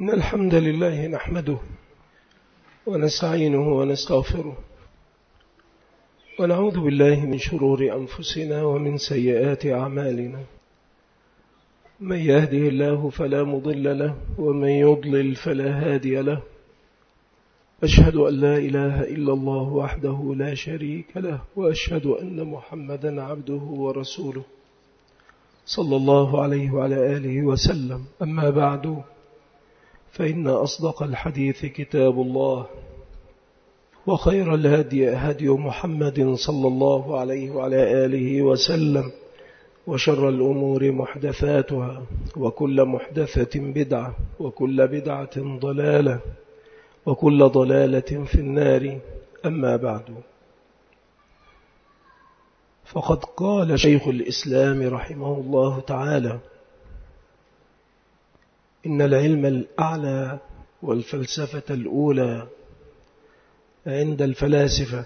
إن الحمد لله نحمده ونستعينه ونستغفره ونعوذ بالله من شرور أنفسنا ومن سيئات أعمالنا. من يهده الله فلا مضل له ومن يضلل فلا هادي له. أشهد أن لا إله إلا الله وحده لا شريك له، وأشهد أن محمدا عبده ورسوله صلى الله عليه وعلى آله وسلم. أما بعد، فإن أصدق الحديث كتاب الله، وخير الهدي هدي محمد صلى الله عليه وعلى آله وسلم، وشر الأمور محدثاتها، وكل محدثة بدعة، وكل بدعة ضلالة، وكل ضلالة في النار. أما بعد، فقد قال شيخ الإسلام رحمه الله تعالى: إن العلم الأعلى والفلسفة الأولى عند الفلاسفة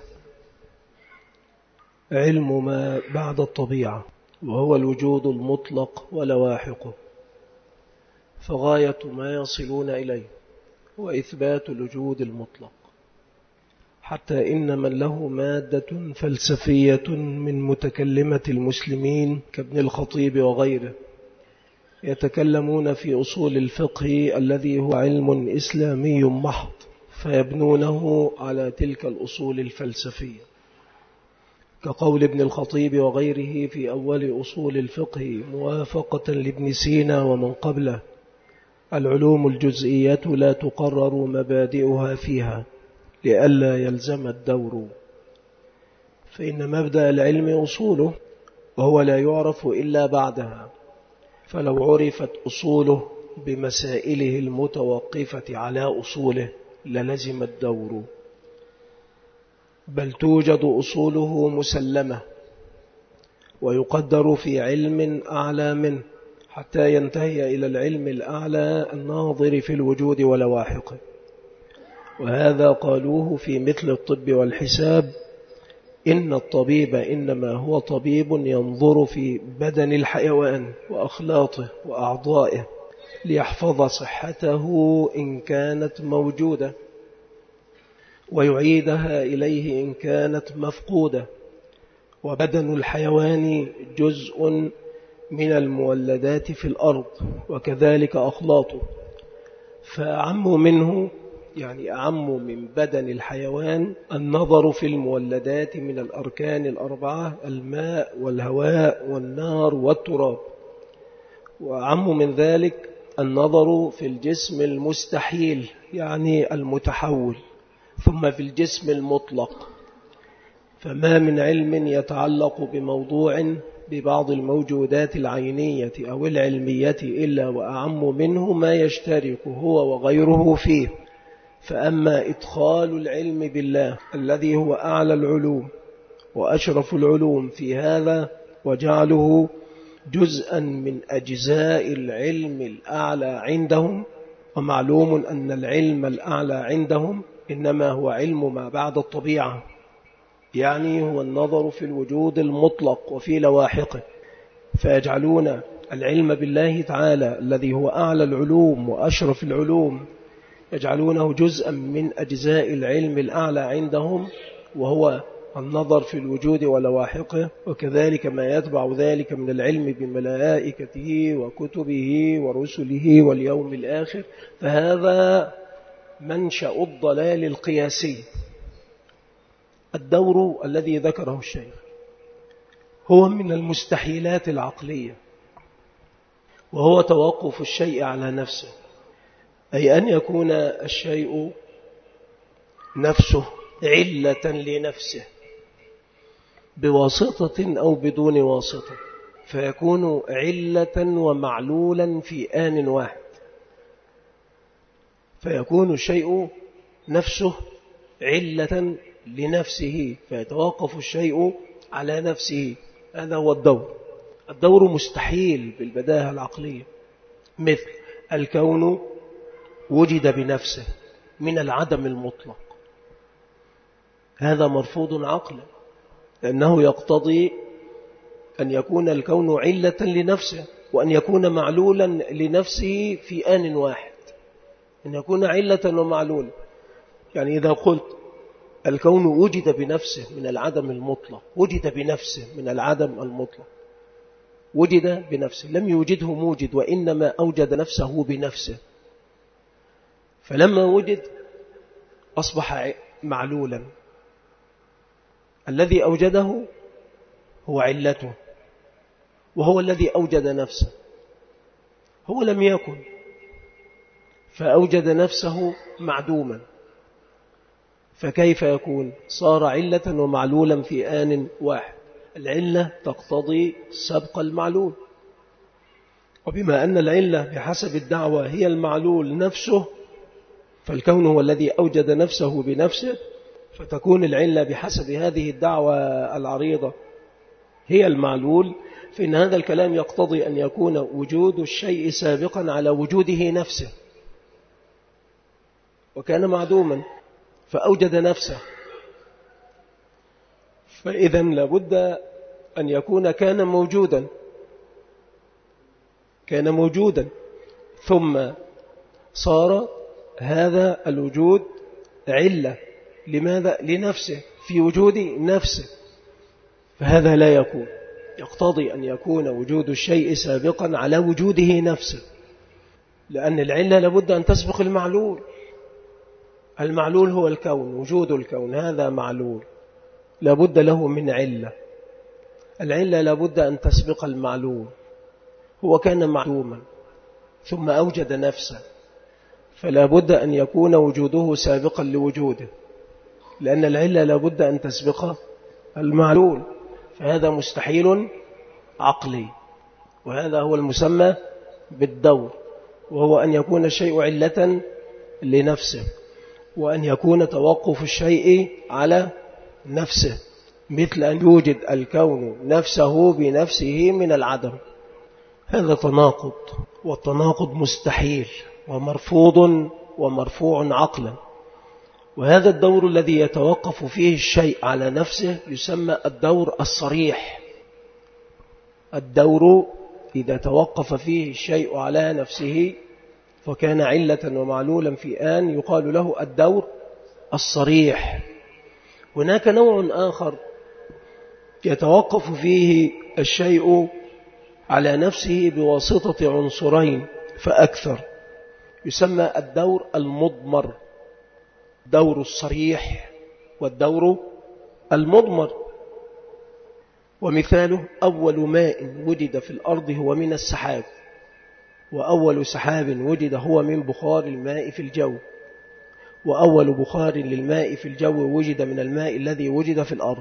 علم ما بعد الطبيعة، وهو الوجود المطلق ولواحقه، فغاية ما يصلون إليه هو إثبات الوجود المطلق، حتى إن من له مادة فلسفية من متكلمة المسلمين كابن الخطيب وغيره يتكلمون في أصول الفقه الذي هو علم إسلامي محض، فيبنونه على تلك الأصول الفلسفية، كقول ابن الخطيب وغيره في أول أصول الفقه موافقة لابن سينا ومن قبله: العلوم الجزئية لا تقرر مبادئها فيها لئلا يلزم الدور، فإن مبدأ العلم أصوله، وهو لا يعرف إلا بعدها، فلو عرفت أصوله بمسائله المتوقفة على أصوله للزم الدور، بل توجد أصوله مسلمة ويقدر في علم أعلى منه حتى ينتهي إلى العلم الأعلى الناظر في الوجود ولواحقه. وهذا قالوه في مثل الطب والحساب: إن الطبيب إنما هو طبيب ينظر في بدن الحيوان وأخلاطه وأعضائه ليحفظ صحته إن كانت موجودة، ويعيدها إليه إن كانت مفقودة. وبدن الحيوان جزء من المولدات في الأرض، وكذلك أخلاطه، فأعم منه، يعني أعم من بدن الحيوان، النظر في المولدات من الأركان الأربعة: الماء والهواء والنار والتراب. وأعم من ذلك النظر في الجسم المستحيل، يعني المتحول، ثم في الجسم المطلق. فما من علم يتعلق بموضوع ببعض الموجودات العينية أو العلمية إلا وأعم منه ما يشترك هو وغيره فيه. فأما إدخال العلم بالله الذي هو أعلى العلوم وأشرف العلوم في هذا، وجعله جزءا من أجزاء العلم الأعلى عندهم، ومعلوم أن العلم الأعلى عندهم إنما هو علم ما بعد الطبيعة، يعني هو النظر في الوجود المطلق وفي لواحقه، فيجعلون العلم بالله تعالى الذي هو أعلى العلوم وأشرف العلوم يجعلونه جزءا من أجزاء العلم الأعلى عندهم، وهو النظر في الوجود ولواحقه، وكذلك ما يتبع ذلك من العلم بملائكته وكتبه ورسله واليوم الآخر. فهذا منشأ الضلال القياسي. الدور الذي ذكره الشيخ هو من المستحيلات العقلية، وهو توقف الشيء على نفسه، أي أن يكون الشيء نفسه علة لنفسه بواسطة أو بدون واسطة، فيكون علة ومعلولا في آن واحد، فيكون الشيء نفسه علة لنفسه، فيتوقف الشيء على نفسه. هذا هو الدور. الدور مستحيل بالبداهة العقلية، مثل الكون وجد بنفسه من العدم المطلق، هذا مرفوض عقلا، لأنه يقتضي أن يكون الكون علة لنفسه، وأن يكون معلولا لنفسه في آن واحد. أن يكون علة ومعلول. يعني إذا قلت الكون وجد بنفسه من العدم المطلق، وجد بنفسه من العدم المطلق، وجد بنفسه، لم يوجده موجد وإنما أوجد نفسه بنفسه، فلما وجد أصبح معلولا. الذي أوجده هو علته، وهو الذي أوجد نفسه. هو لم يكن فأوجد نفسه معدوما، فكيف يكون؟ صار علة ومعلولا في آن واحد. العلة تقتضي سبق المعلول، وبما أن العلة بحسب الدعوة هي المعلول نفسه، فالكون هو الذي أوجد نفسه بنفسه، فتكون العلة بحسب هذه الدعوة العريضة هي المعلول. فإن هذا الكلام يقتضي أن يكون وجود الشيء سابقا على وجوده نفسه، وكان معدوما فأوجد نفسه، فإذا لابد أن يكون كان موجودا ثم صار هذا الوجود علة. لماذا؟ لنفسه، في وجود نفسه، فهذا لا يكون. يقتضي أن يكون وجود الشيء سابقا على وجوده نفسه، لأن العلة لابد أن تسبق المعلول. المعلول هو الكون، وجود الكون هذا معلول، لابد له من علة. العلة لابد أن تسبق المعلول. هو كان معدوما ثم أوجد نفسه، فلا بد أن يكون وجوده سابقا لوجوده، لأن العلة لابد أن تسبق المعلول، فهذا مستحيل عقلي. وهذا هو المسمى بالدور، وهو أن يكون الشيء علة لنفسه، وأن يكون توقف الشيء على نفسه، مثل أن يوجد الكون نفسه بنفسه من العدم. هذا تناقض، والتناقض مستحيل ومرفوض ومرفوع عقلا. وهذا الدور الذي يتوقف فيه الشيء على نفسه يسمى الدور الصريح. الدور إذا توقف فيه الشيء على نفسه فكان علة ومعلولا في آن يقال له الدور الصريح. هناك نوع آخر يتوقف فيه الشيء على نفسه بواسطة عنصرين فأكثر، يسمى الدور المضمر. الدور الصريح والدور المضمر. ومثاله أول ماء وجد في الأرض هو من السحاب، وأول سحاب وجد هو من بخار الماء في الجو، وأول بخار للماء في الجو وجد من الماء الذي وجد في الأرض.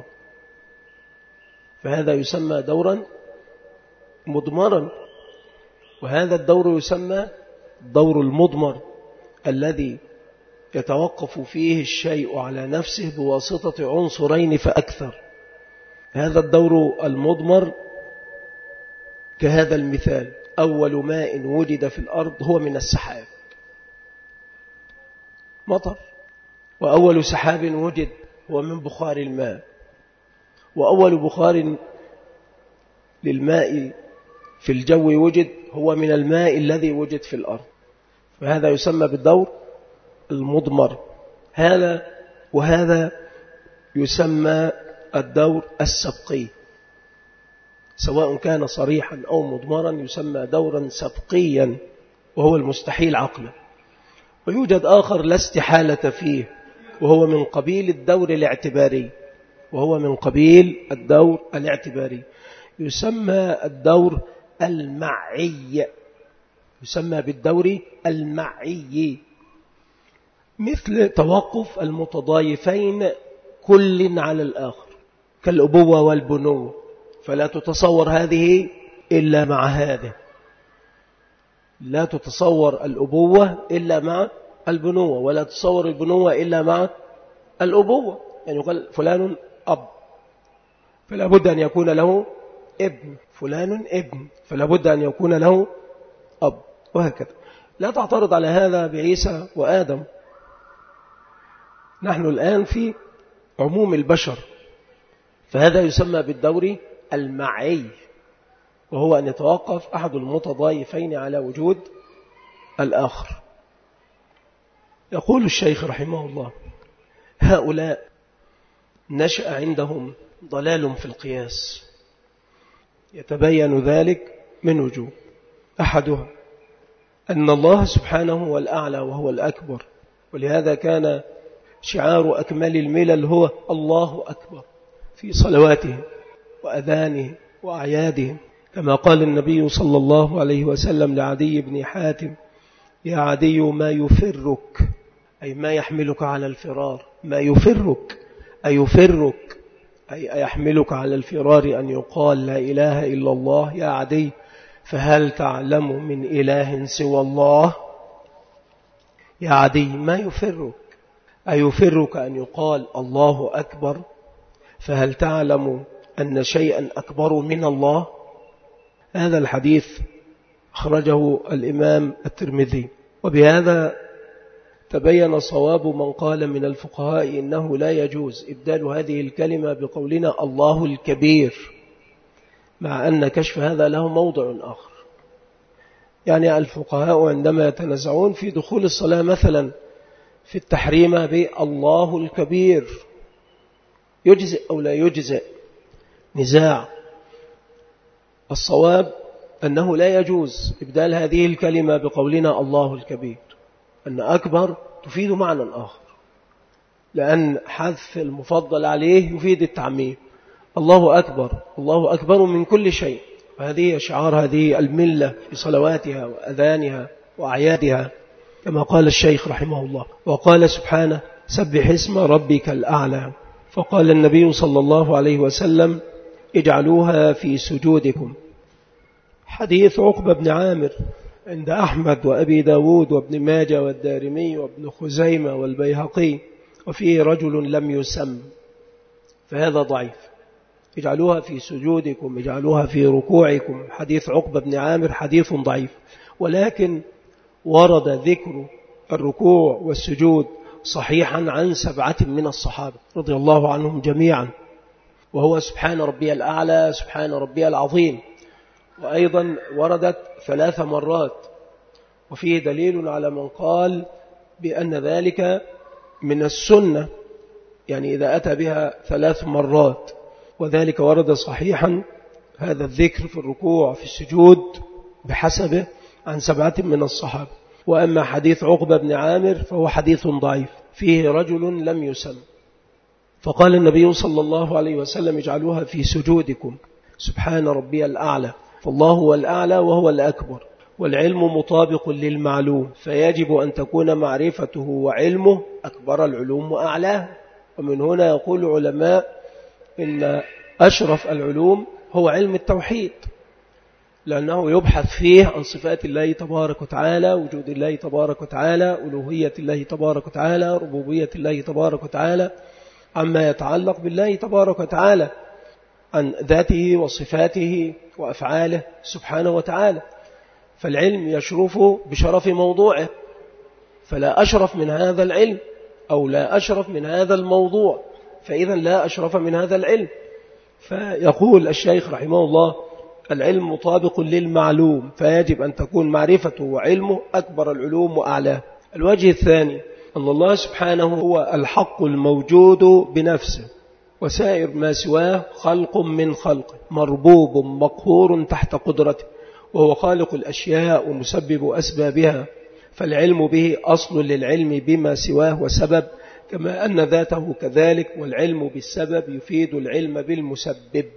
فهذا يسمى دورا مضمرا. وهذا الدور يسمى الدور المضمر، الذي يتوقف فيه الشيء على نفسه بواسطة عنصرين فأكثر. هذا الدور المضمر كهذا المثال: أول ماء وجد في الأرض هو من السحاب، مطر. وأول سحاب وجد هو من بخار الماء، وأول بخار للماء في الجو وجد هو من الماء الذي وجد في الأرض. فهذا يسمى بالدور المضمر. وهذا يسمى الدور السبقي، سواء كان صريحا أو مضمرا يسمى دورا سبقيا، وهو المستحيل عقلا. ويوجد آخر لا استحالة فيه، وهو من قبيل الدور الاعتباري، يسمى الدور المعي، يسمى بالدور المعي، مثل توقف المتضايفين كل على الآخر كالأبوة والبنوة، فلا تتصور هذه إلا مع هذه، لا تتصور الأبوة إلا مع البنوة، ولا تتصور البنوة إلا مع الأبوة. يعني يقال فلان أب، فلا بد أن يكون له ابن، فلان ابن، فلا بد أن يكون له أب، وهكذا. لا تعترض على هذا بعيسى وآدم. نحن الآن في عموم البشر، فهذا يسمى بالدور المعي، وهو أن يتوقف أحد المتضايفين على وجود الآخر. يقول الشيخ رحمه الله: هؤلاء نشأ عندهم ضلال في القياس، يتبين ذلك من وجوه. أحدها أن الله سبحانه هو الأعلى وهو الأكبر، ولهذا كان شعار أكمل الملل هو الله أكبر في صلواتهم وأذانهم وأعيادهم، كما قال النبي صلى الله عليه وسلم لعدي بن حاتم: يا عدي ما يفرك، أي ما يحملك على الفرار، ما يفرك أيفرك أي يحملك على الفرار أن يقال لا إله إلا الله يا عدي، فهل تعلم من إله سوى الله؟ يا عدي ما يفرك أيفرك أن يقال الله أكبر، فهل تعلم أن شيئا أكبر من الله؟ هذا الحديث أخرجه الإمام الترمذي. وبهذا تبين صواب من قال من الفقهاء إنه لا يجوز إبدال هذه الكلمة بقولنا الله الكبير، مع أن كشف هذا له موضع آخر. يعني الفقهاء عندما يتنازعون في دخول الصلاة مثلا في التحريم بالله الكبير يجزئ أو لا يجزئ، نزاع. الصواب أنه لا يجوز إبدال هذه الكلمة بقولنا الله الكبير، أن أكبر تفيد معنى آخر، لأن حذف المفضل عليه يفيد التعميم. الله أكبر، الله أكبر من كل شيء، وهذه شعار هذه الملة في صلواتها وأذانها وأعيادها، كما قال الشيخ رحمه الله. وقال سبحانه: سبح اسم ربك الأعلى. فقال النبي صلى الله عليه وسلم: اجعلوها في سجودكم. حديث عقبة بن عامر عند أحمد وأبي داود وابن ماجة والدارمي وابن خزيمة والبيهقي، وفيه رجل لم يسم، فهذا ضعيف. اجعلوها في سجودكم، اجعلوها في ركوعكم. حديث عقبة بن عامر حديث ضعيف، ولكن ورد ذكر الركوع والسجود صحيحا عن 7 من الصحابة رضي الله عنهم جميعا، وهو سبحان ربي الأعلى، سبحان ربي العظيم. وأيضا وردت 3 مرات، وفيه دليل على من قال بأن ذلك من السنة، يعني إذا أتى بها 3 مرات، وذلك ورد صحيحا هذا الذكر في الركوع في السجود بحسبه عن 7 من الصحابة. وأما حديث عقبة بن عامر فهو حديث ضعيف فيه رجل لم يسم. فقال النبي صلى الله عليه وسلم: اجعلوها في سجودكم، سبحان ربي الأعلى. فالله هو الأعلى وهو الأكبر، والعلم مطابق للمعلوم، فيجب أن تكون معرفته وعلمه أكبر العلوم وأعلاه. ومن هنا يقول العلماء إن أشرف العلوم هو علم التوحيد، لأنه يبحث فيه عن صفات الله تبارك وتعالى، وجود الله تبارك وتعالى، ألوهية الله تبارك وتعالى، ربوبية الله تبارك وتعالى، عما يتعلق بالله تبارك وتعالى عن ذاته وصفاته وأفعاله سبحانه وتعالى. فالعلم يشرف بشرف موضوعه، فلا أشرف من هذا العلم أو لا أشرف من هذا الموضوع، فإذا لا أشرف من هذا العلم. فيقول الشيخ رحمه الله: العلم مطابق للمعلوم، فيجب أن تكون معرفته وعلمه أكبر العلوم وأعلاه. الوجه الثاني أن الله سبحانه هو الحق الموجود بنفسه، وسائر ما سواه خلق من خلقه، مربوب مقهور تحت قدرته، وهو خالق الأشياء ومسبب أسبابها، فالعلم به أصل للعلم بما سواه وسبب، كما أن ذاته كذلك، والعلم بالسبب يفيد العلم بالمسبب.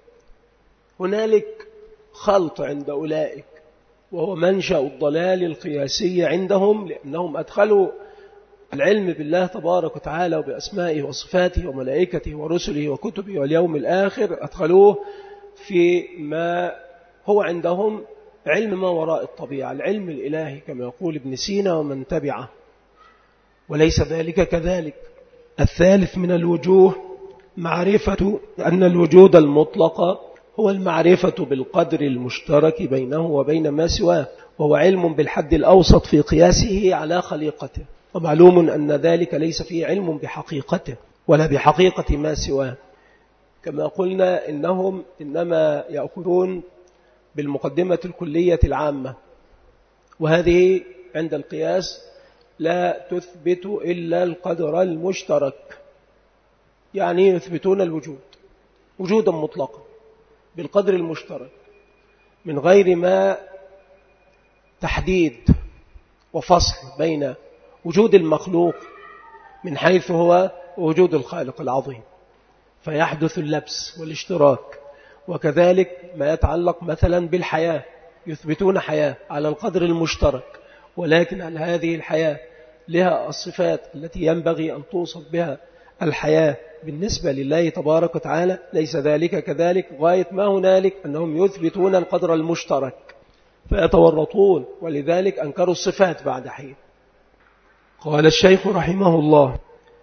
هنالك خلط عند أولئك، وهو منشأ الضلال القياسي عندهم، لأنهم أدخلوا العلم بالله تبارك وتعالى وبأسمائه وصفاته وملائكته ورسله وكتبه واليوم الآخر، أدخلوه في ما هو عندهم علم ما وراء الطبيعة، العلم الإلهي كما يقول ابن سينا ومن تبعه، وليس ذلك كذلك. الثالث من الوجوه معرفة أن الوجود المطلق هو المعرفة بالقدر المشترك بينه وبين ما سواه، وهو علم بالحد الأوسط في قياسه على خليقته، ومعلوم أن ذلك ليس فيه علم بحقيقته ولا بحقيقة ما سواه. كما قلنا إنهم إنما يأخذون بالمقدمة الكلية العامة، وهذه عند القياس لا تثبت إلا القدر المشترك. يعني يثبتون الوجود وجودا مطلقا بالقدر المشترك من غير ما تحديد وفصل بين وجود المخلوق من حيث هو وجود الخالق العظيم، فيحدث اللبس والاشتراك. وكذلك ما يتعلق مثلا بالحياة، يثبتون حياة على القدر المشترك، ولكن هل هذه الحياة لها الصفات التي ينبغي أن توصف بها الحياة بالنسبة لله تبارك وتعالى؟ ليس ذلك كذلك. غاية ما هنالك أنهم يثبتون القدر المشترك فيتورطون، ولذلك أنكروا الصفات بعد حين. قال الشيخ رحمه الله: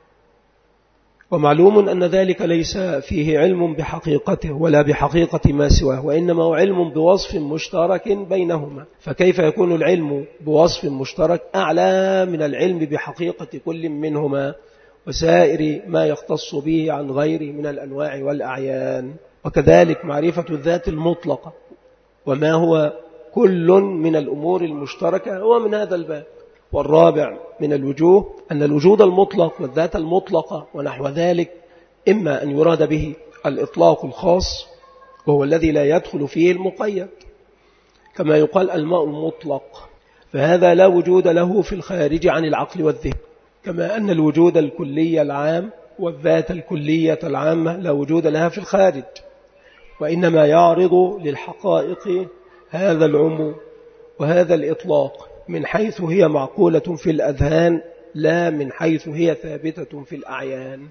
ومعلوم أن ذلك ليس فيه علم بحقيقته ولا بحقيقة ما سواه، وإنما هو علم بوصف مشترك بينهما. فكيف يكون العلم بوصف مشترك أعلى من العلم بحقيقة كل منهما وسائر ما يختص به عن غيره من الأنواع والأعيان؟ وكذلك معرفة الذات المطلقة وما هو كل من الأمور المشتركة هو من هذا الباب. والرابع من الوجوه أن الوجود المطلق والذات المطلقة ونحو ذلك إما أن يراد به الإطلاق الخاص وهو الذي لا يدخل فيه المقيد، كما يقال الماء المطلق، فهذا لا وجود له في الخارج عن العقل والذهن، كما أن الوجود الكلي العام والذات الكلية العامة لا وجود لها في الخارج، وإنما يعرض للحقائق هذا العموم وهذا الإطلاق من حيث هي معقولة في الأذهان لا من حيث هي ثابتة في الأعيان.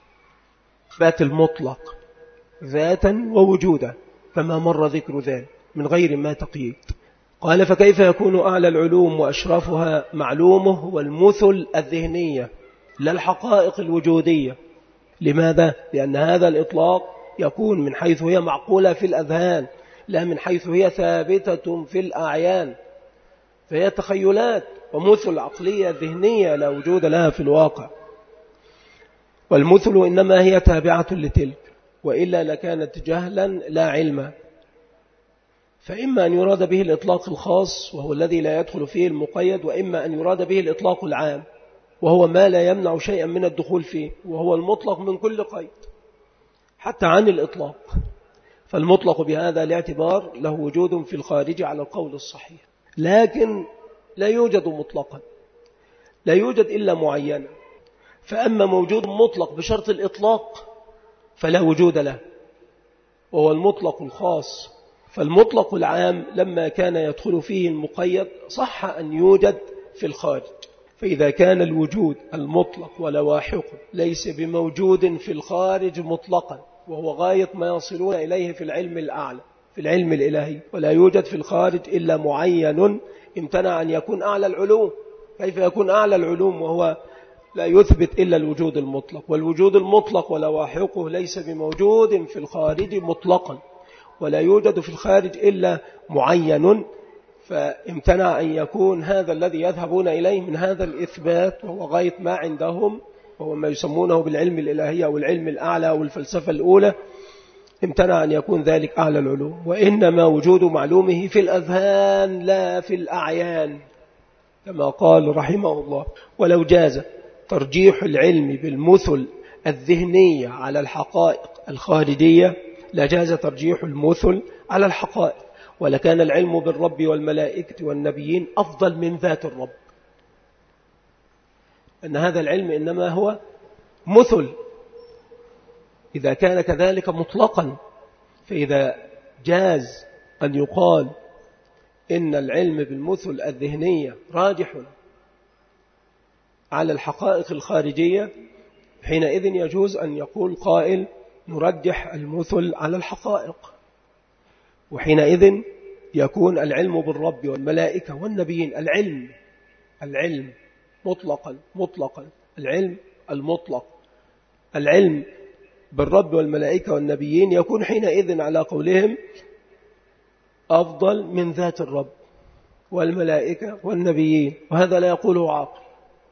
ذات المطلق ذاتا ووجودا كما مر ذكر ذلك من غير ما تقييد. قال: فكيف يكون أعلى العلوم وأشرفها معلومه والمثل الذهنية لا الحقائق الوجودية؟ لماذا؟ لأن هذا الإطلاق يكون من حيث هي معقولة في الأذهان لا من حيث هي ثابتة في الأعيان، فهي تخيلات ومثل عقلية ذهنية لا وجود لها في الواقع. والمثل إنما هي تابعة لتلك، وإلا لكانت جهلا لا علما. فإما أن يراد به الإطلاق الخاص وهو الذي لا يدخل فيه المقيد، وإما أن يراد به الإطلاق العام وهو ما لا يمنع شيئا من الدخول فيه، وهو المطلق من كل قيد حتى عن الإطلاق. فالمطلق بهذا الاعتبار له وجود في الخارج على القول الصحيح، لكن لا يوجد مطلقا، لا يوجد إلا معينا. فأما موجود مطلق بشرط الإطلاق فلا وجود له، وهو المطلق الخاص. فالمطلق العام لما كان يدخل فيه المقيد صح أن يوجد في الخارج. فإذا كان الوجود المطلق ولواحقه ليس بموجود في الخارج مطلقا، وهو غاية ما يصلون إليه في العلم الأعلى في العلم الإلهي، ولا يوجد في الخارج إلا معين، امتنع أن يكون أعلى العلوم. كيف يكون أعلى العلوم وهو لا يثبت إلا الوجود المطلق؟ والوجود المطلق ولواحقه ليس بموجود في الخارج مطلقا، ولا يوجد في الخارج إلا معين، فامتنع أن يكون هذا الذي يذهبون إليه من هذا الإثبات وهو غاية ما عندهم، وهو ما يسمونه بالعلم الإلهي أو العلم الأعلى أو الفلسفة الأولى، امتنع أن يكون ذلك أعلى العلوم. وإنما وجود معلومه في الأذهان لا في الأعيان، كما قال رحمه الله: ولو جاز ترجيح العلم بالمثل الذهنية على الحقائق الخارجية لجاز ترجيح المثل على الحقائق، ولكان العلم بالرب والملائكة والنبيين أفضل من ذات الرب، أن هذا العلم إنما هو مثل إذا كان كذلك مطلقا. فإذا جاز أن يقال إن العلم بالمثل الذهنية راجح على الحقائق الخارجية، حينئذ يجوز أن يقول قائل نرجح المثل على الحقائق، وحينئذ يكون العلم بالرب والملائكة والنبيين العلم مطلقا العلم المطلق، العلم بالرب والملائكة والنبيين يكون حينئذ على قولهم أفضل من ذات الرب والملائكة والنبيين، وهذا لا يقوله عاقل.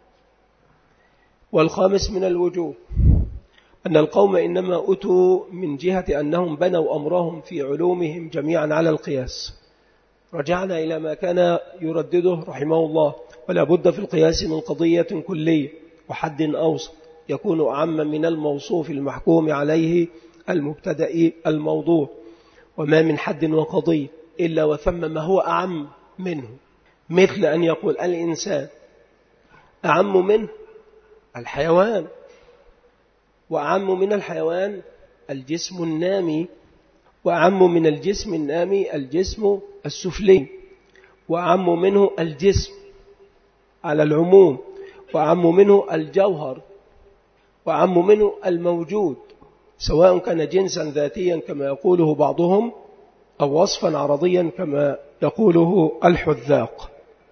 والخامس من الوجوه أن القوم إنما أتوا من جهة أنهم بنوا أمرهم في علومهم جميعا على القياس، رجعنا إلى ما كان يردده رحمه الله: ولا بد في القياس من قضية كلية وحد أوسط يكون أعم من الموصوف المحكوم عليه المبتدأ الموضوع، وما من حد وقضية إلا وثم ما هو أعم منه، مثل أن يقول الإنسان أعم منه الحيوان، وأعم من الحيوان الجسم النامي، وأعم من الجسم النامي الجسم السفلي، وأعم منه الجسم على العموم، وأعم منه الجوهر، وأعم منه الموجود، سواء كان جنسا ذاتيا كما يقوله بعضهم أو وصفا عرضيا كما يقوله الحذاق.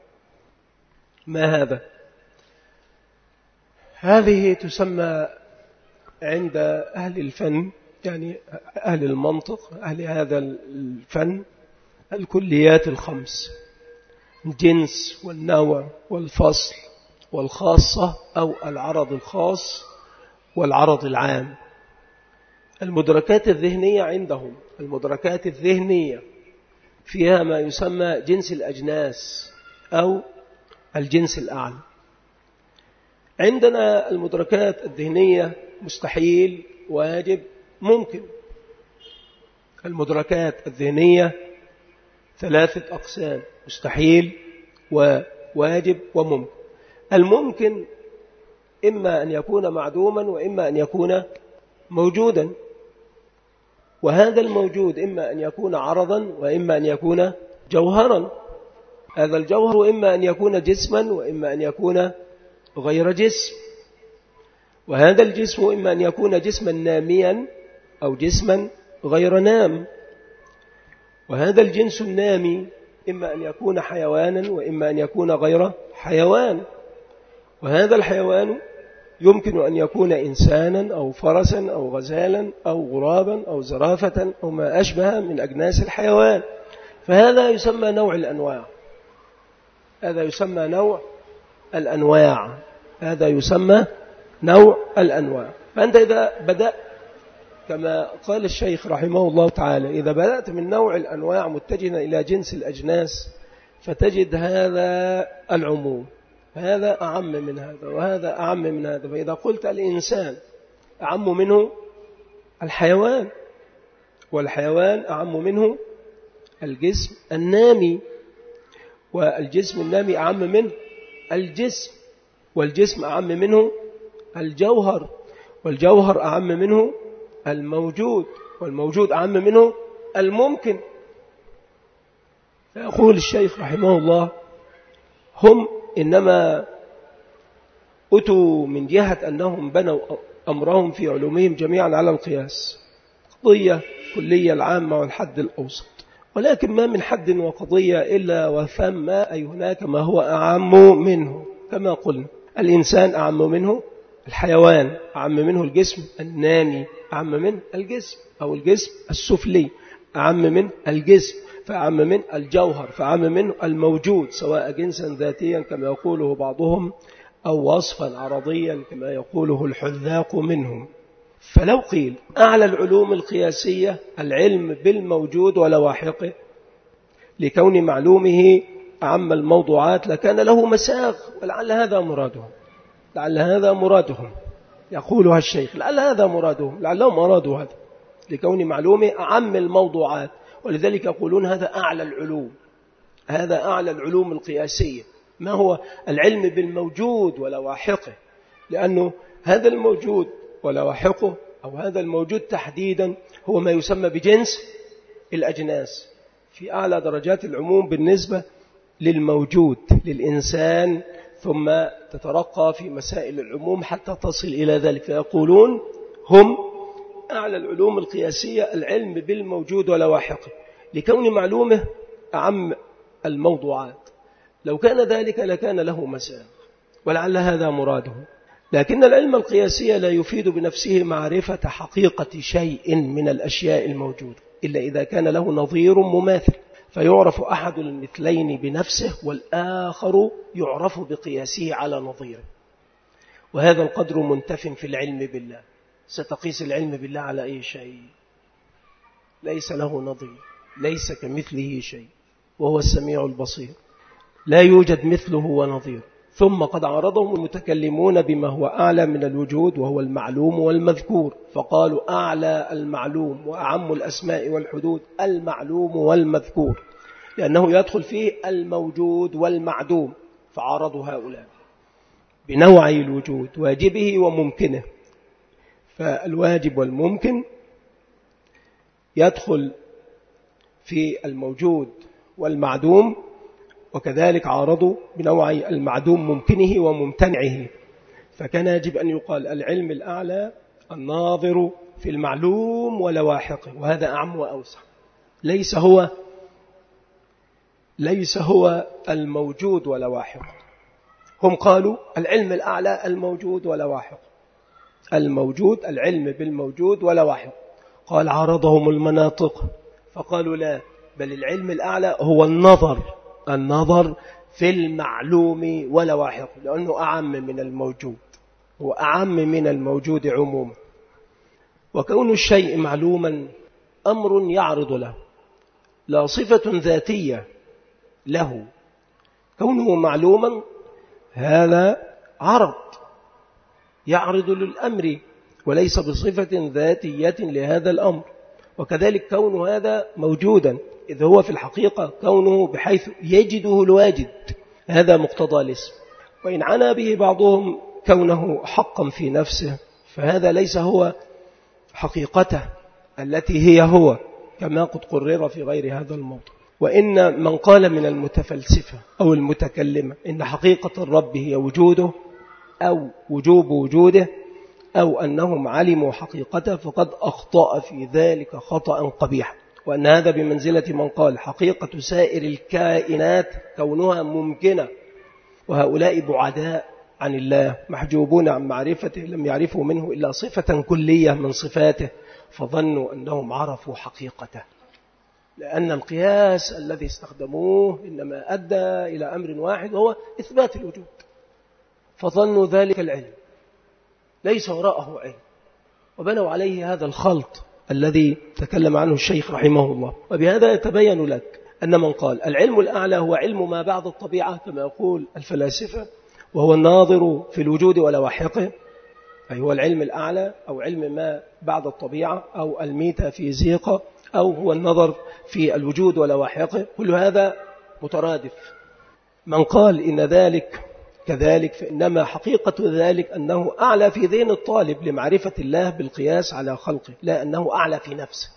ما هذا؟ هذه تسمى عند أهل الفن، يعني أهل المنطق، أهل هذا الفن، الكليات الخمس: الجنس والنوع والفصل والخاصة أو العرض الخاص والعرض العام. المدركات الذهنية عندهم، المدركات الذهنية فيها ما يسمى جنس الأجناس أو الجنس الأعلى. عندنا المدركات الذهنية مستحيل، واجب، ممكن. المدركات الذهنية ثلاثة أقسام: مستحيل وواجب وممكن. الممكن إما أن يكون معدوما وإما أن يكون موجودا، وهذا الموجود إما أن يكون عرضا وإما أن يكون جوهرا. هذا الجوهر إما أن يكون جسما وإما أن يكون غير جسم، وهذا الجسم إما أن يكون جسما ناميا أو جسما غير نام، وهذا الجنس النامي إما أن يكون حيوانا وإما أن يكون غير حيوان، وهذا الحيوان يمكن أن يكون إنسانا أو فرسا أو غزالا أو غرابا أو زرافة أو ما أشبه من أجناس الحيوان. فهذا يسمى نوع الأنواع، هذا يسمى نوع الأنواع، هذا يسمى نوع الأنواع. فأنت إذا بدأت كما قال الشيخ رحمه الله تعالى، إذا بدأت من نوع الأنواع متجها إلى جنس الأجناس فتجد هذا العموم، هذا أعم من هذا وهذا أعم من هذا. فإذا قلت الإنسان أعم منه الحيوان، والحيوان أعم منه الجسم النامي، والجسم النامي أعم منه الجسم، والجسم أعم منه الجوهر، والجوهر أعم منه الموجود، والموجود أعم منه الممكن. فيقول الشيخ رحمه الله: هم إنما أتوا من جهة أنهم بنوا أمرهم في علومهم جميعا على القياس، قضية كلية العامة والحد الأوسط، ولكن ما من حد وقضية إلا وثم أي هناك ما هو أعم منه. كما قلنا الإنسان أعم منه الحيوان، أعم منه الجسم النامي، أعم منه الجسم أو الجسم السفلي، أعم منه الجسم، فأعم منه الجوهر، فأعم منه الموجود، سواء جنسا ذاتيا كما يقوله بعضهم أو وصفا عرضيا كما يقوله الحذاق منهم. فلو قيل أعلى العلوم القياسية العلم بالموجود ولواحقه لكون معلومه أعم الموضوعات لكان له مساغ، ولعل هذا مرادهم، لعل هذا مرادهم، يقولها الشيخ، لعل هذا مرادهم، لعلهم أرادوا هذا لكون معلومه أعم الموضوعات، ولذلك يقولون هذا أعلى العلوم، هذا أعلى العلوم القياسية. ما هو العلم بالموجود ولواحقه؟ لأنه هذا الموجود ولواحقه أو هذا الموجود تحديدا هو ما يسمى بجنس الأجناس في أعلى درجات العموم بالنسبة للموجود للإنسان، ثم تترقى في مسائل العموم حتى تصل إلى ذلك. فيقولون هم أعلى العلوم القياسية العلم بالموجود ولواحقه لكون معلومه أعم الموضوعات. لو كان ذلك لكان له مساغ، ولعل هذا مراده. لكن العلم القياسي لا يفيد بنفسه معرفة حقيقة شيء من الأشياء الموجودة إلا إذا كان له نظير مماثل، فيعرف أحد المثلين بنفسه والآخر يعرف بقياسه على نظيره. وهذا القدر منتف في العلم بالله. ستقيس العلم بالله على أي شيء؟ ليس له نظير، ليس كمثله شيء. وهو السميع البصير، لا يوجد مثله ونظيره. ثم قد عارضهم المتكلمون بما هو أعلى من الوجود وهو المعلوم والمذكور، فقالوا أعلى المعلوم وأعم الأسماء والحدود المعلوم والمذكور، لأنه يدخل فيه الموجود والمعدوم، فعارضوا هؤلاء بنوعي الوجود واجبه وممكنه. فالواجب والممكن يدخل في الموجود والمعدوم، وكذلك عارضوا بنوعي المعدوم ممكنه وممتنعه. فكان يجب أن يقال العلم الأعلى الناظر في المعلوم ولواحقه، وهذا أعم وأوسع. ليس هو الموجود ولواحقه. هم قالوا العلم الأعلى الموجود ولواحقه، الموجود العلم بالموجود ولواحقه. قال عارضهم المناطق فقالوا لا، بل العلم الأعلى هو النظر في المعلوم ولواحقه، لأنه أعم من الموجود، هو أعم من الموجود عموما. وكون الشيء معلوما أمر يعرض له، لا صفة ذاتية له. كونه معلوما هذا عرض يعرض للأمر وليس بصفة ذاتية لهذا الأمر. وكذلك كون هذا موجودا، إذ هو في الحقيقة كونه بحيث يجده الواجد، هذا مقتضى الاسم. وإن عنا به بعضهم كونه حقا في نفسه، فهذا ليس هو حقيقته التي هي هو، كما قد قرر في غير هذا الموضوع. وإن من قال من المتفلسفة أو المتكلمة إن حقيقة الرب هي وجوده أو وجوب وجوده أو أنهم علموا حقيقته، فقد أخطأ في ذلك خطأ قبيحا. وأن هذا بمنزلة من قال حقيقة سائر الكائنات كونها ممكنة، وهؤلاء بعداء عن الله محجوبون عن معرفته، لم يعرفوا منه إلا صفة كلية من صفاته، فظنوا أنهم عرفوا حقيقته، لأن القياس الذي استخدموه إنما أدى إلى أمر واحد وهو إثبات الوجود، فظنوا ذلك العلم ليس وراءه علم، وبنوا عليه هذا الخلط الذي تكلم عنه الشيخ رحمه الله. وبهذا يتبين لك أن من قال العلم الأعلى هو علم ما بعد الطبيعة كما يقول الفلاسفة، وهو الناظر في الوجود ولواحقه، أي هو العلم الأعلى أو علم ما بعد الطبيعة أو الميتافيزيقا، أو هو النظر في الوجود ولواحقه، كل هذا مترادف. من قال إن ذلك كذلك فإنما حقيقة ذلك أنه أعلى في ذهن الطالب لمعرفة الله بالقياس على خلقه، لا أنه أعلى في نفسه،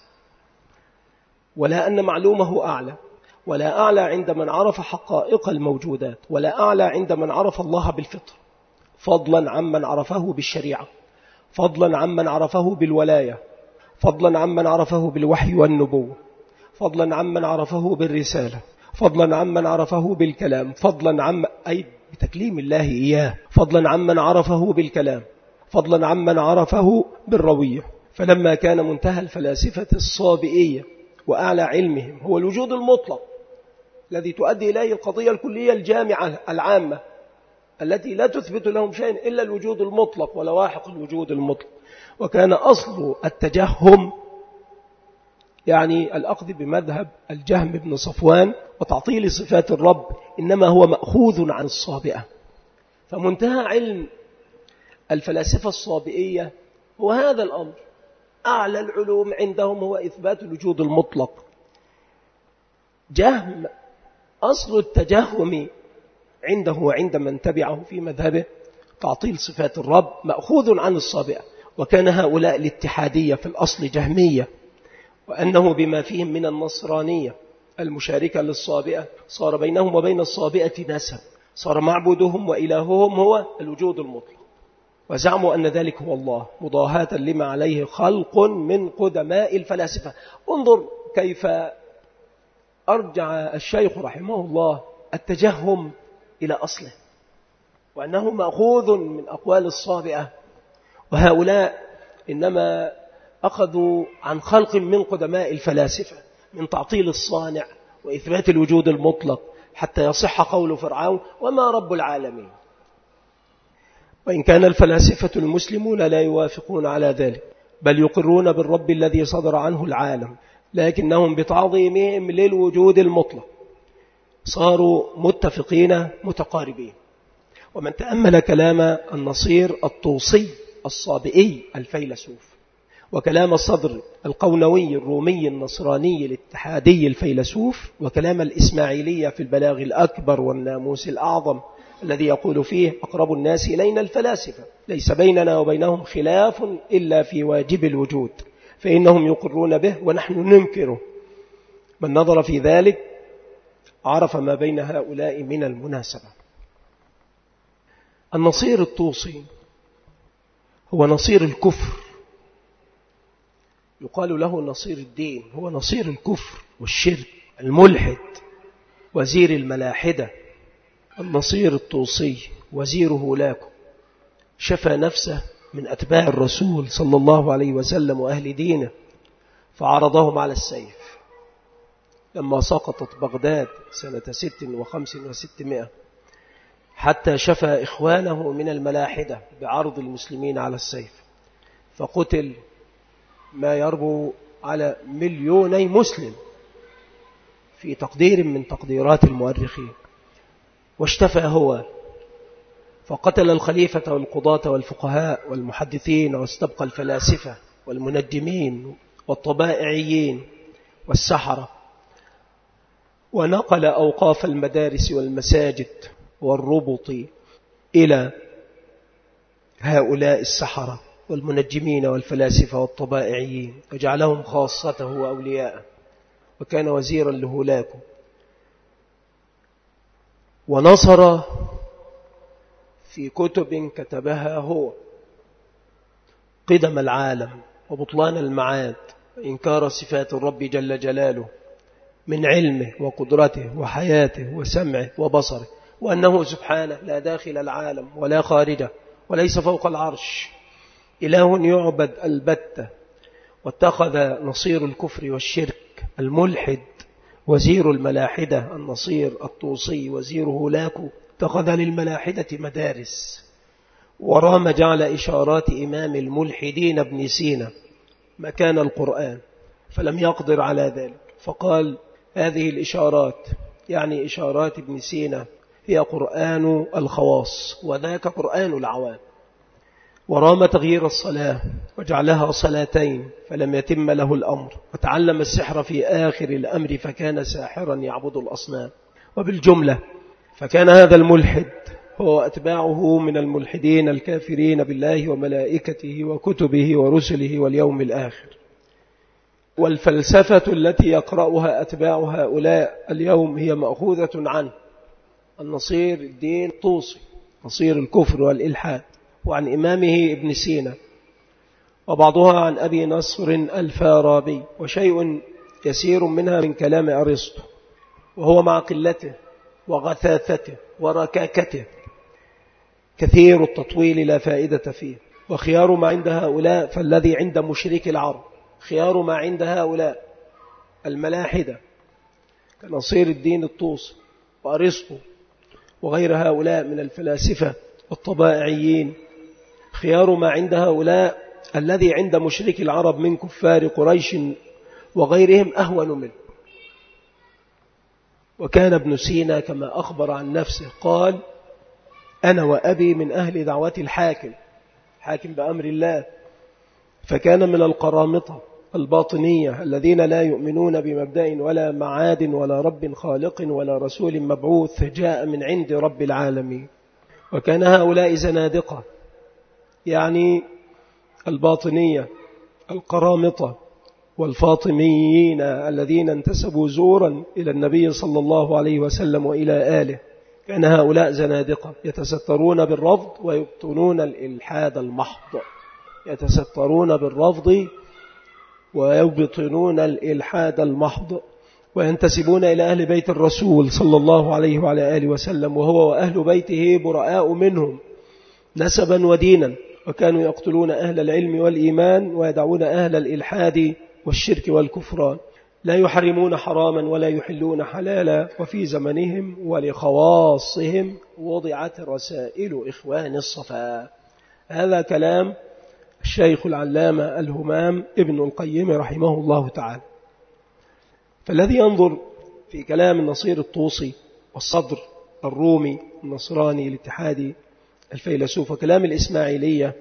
ولا أن معلومه أعلى، ولا أعلى عند من عرف حقائق الموجودات، ولا أعلى عند من عرف الله بالفطر، فضلا عمن عرفه بالشريعة، فضلا عمن عرفه بالولاية، فضلا عمن عرفه بالوحي والنبوة، فضلا عمن عرفه بالرسالة، فضلا عمن عرفه بالكلام، فضلا عمن أي بتكليم الله إياه، فضلا عمن عرفه بالكلام، فضلا عمن عرفه بالروية. فلما كان منتهى الفلاسفة الصابئية وأعلى علمهم هو الوجود المطلق الذي تؤدي إليه القضية الكلية الجامعة العامة التي لا تثبت لهم شيء إلا الوجود المطلق ولواحق الوجود المطلق، وكان أصل التجهم يعني الأخذ بمذهب الجهم بن صفوان وتعطيل صفات الرب إنما هو مأخوذ عن الصابئة. فمنتهى علم الفلاسفة الصابئية هو هذا الأمر، أعلى العلوم عندهم هو إثبات الوجود المطلق. جهم أصل التجهم عنده وعند من تبعه في مذهبه تعطيل صفات الرب مأخوذ عن الصابئة. وكان هؤلاء الاتحادية في الأصل جهمية، وأنه بما فيهم من النصرانية المشاركة للصابئة صار بينهم وبين الصابئة نسب، صار معبودهم وإلههم هو الوجود المطلق، وزعموا أن ذلك هو الله مضاهاة لما عليه خلق من قدماء الفلاسفة. انظر كيف أرجع الشيخ رحمه الله التجهم إلى أصله، وأنه مأخوذ من أقوال الصابئة، وهؤلاء إنما أخذوا عن خلق من قدماء الفلاسفة من تعطيل الصانع وإثبات الوجود المطلق حتى يصح قول فرعون وما رب العالمين. وإن كان الفلاسفة المسلمون لا يوافقون على ذلك، بل يقرون بالرب الذي صدر عنه العالم، لكنهم بتعظيمهم للوجود المطلق صاروا متفقين متقاربين. ومن تأمل كلام النصير الطوسي الصابئي الفيلسوف، وكلام الصدر القونوي الرومي النصراني الاتحادي الفيلسوف، وكلام الإسماعيلية في البلاغ الأكبر والناموس الأعظم الذي يقول فيه أقرب الناس إلينا الفلاسفة، ليس بيننا وبينهم خلاف إلا في واجب الوجود، فإنهم يقرون به ونحن ننكره. من نظر في ذلك عرف ما بين هؤلاء من المناسبة. النصير الطوسي هو نصير الكفر، يقال له نصير الدين، هو نصير الكفر والشرك، الملحد، وزير الملاحدة. النصير الطوسي وزير هولاكو شفى نفسه من أتباع الرسول صلى الله عليه وسلم وأهل دينه، فعرضهم على السيف لما سقطت بغداد سنة 56 و600، حتى شفى إخوانه من الملاحدة بعرض المسلمين على السيف، فقتل ما يربو على 2,000,000 مسلم في تقدير من تقديرات المؤرخين. واشتفى هو فقتل الخليفة والقضاة والفقهاء والمحدثين، واستبقى الفلاسفة والمنجمين والطبائعيين والسحرة، ونقل أوقاف المدارس والمساجد والربط إلى هؤلاء السحرة والمنجمين والفلاسفة والطبائعيين، وجعلهم خاصته وأولياءه، وكان وزيرا لهولاكو. ونصر في كتب كتبها هو قدم العالم وبطلان المعاد وإنكار صفات الرب جل جلاله من علمه وقدرته وحياته وسمعه وبصره، وأنه سبحانه لا داخل العالم ولا خارجه وليس فوق العرش، إله يعبد البتة. واتخذ نصير الكفر والشرك الملحد وزير الملاحدة النصير الطوسي وزير هولاكو، اتخذ للملاحدة مدارس، ورام جعل إشارات إمام الملحدين ابن سينا مكان القرآن، فلم يقدر على ذلك، فقال هذه الإشارات يعني إشارات ابن سينا هي قرآن الخواص وذاك قرآن العوام. ورام تغيير الصلاة وجعلها صلاتين فلم يتم له الأمر، وتعلم السحر في آخر الأمر فكان ساحرا يعبد الأصنام. وبالجملة فكان هذا الملحد هو أتباعه من الملحدين الكافرين بالله وملائكته وكتبه ورسله واليوم الآخر. والفلسفة التي يقرأها أتباع هؤلاء اليوم هي مأخوذة عنه النصير الدين الطوسي نصير الكفر والإلحاد، وعن إمامه ابن سينا، وبعضها عن أبي نصر الفارابي، وشيء يسير منها من كلام أرسطو، وهو مع قلته وغثاثته وركاكته كثير التطويل لا فائدة فيه. وخيار ما عند هؤلاء فالذي عند مشرك العرب، خيار ما عند هؤلاء الملاحدة كنصير الدين الطوسي وأرسطو وغير هؤلاء من الفلاسفة والطبائعيين، خيار ما عند هؤلاء الذي عند مشرك العرب من كفار قريش وغيرهم أهون منه. وكان ابن سينا كما أخبر عن نفسه قال أنا وأبي من أهل دعوة الحاكم بأمر الله، فكان من القرامطة الباطنية الذين لا يؤمنون بمبدأ ولا معاد ولا رب خالق ولا رسول مبعوث جاء من عند رب العالمين. وكان هؤلاء زنادقة يعني الباطنية القرامطة والفاطميين الذين انتسبوا زورا إلى النبي صلى الله عليه وسلم وإلى آله. كان هؤلاء زنادقة يتسترون بالرفض ويبطنون الإلحاد المحض، يتسترون بالرفض ويبطنون الإلحاد المحض، وينتسبون إلى أهل بيت الرسول صلى الله عليه وعلى آله وسلم، وهو وأهل بيته براء منهم نسبا ودينا، وكانوا يقتلون أهل العلم والإيمان ويدعون أهل الإلحاد والشرك والكفران، لا يحرمون حراما ولا يحلون حلالا. وفي زمنهم ولخواصهم وضعت رسائل إخوان الصفا. هذا كلام الشيخ العلامة الهمام ابن القيم رحمه الله تعالى. فالذي ينظر في كلام النصير الطوسي والصدر الرومي النصراني الاتحادي الفيلسوف وكلام الإسماعيلية،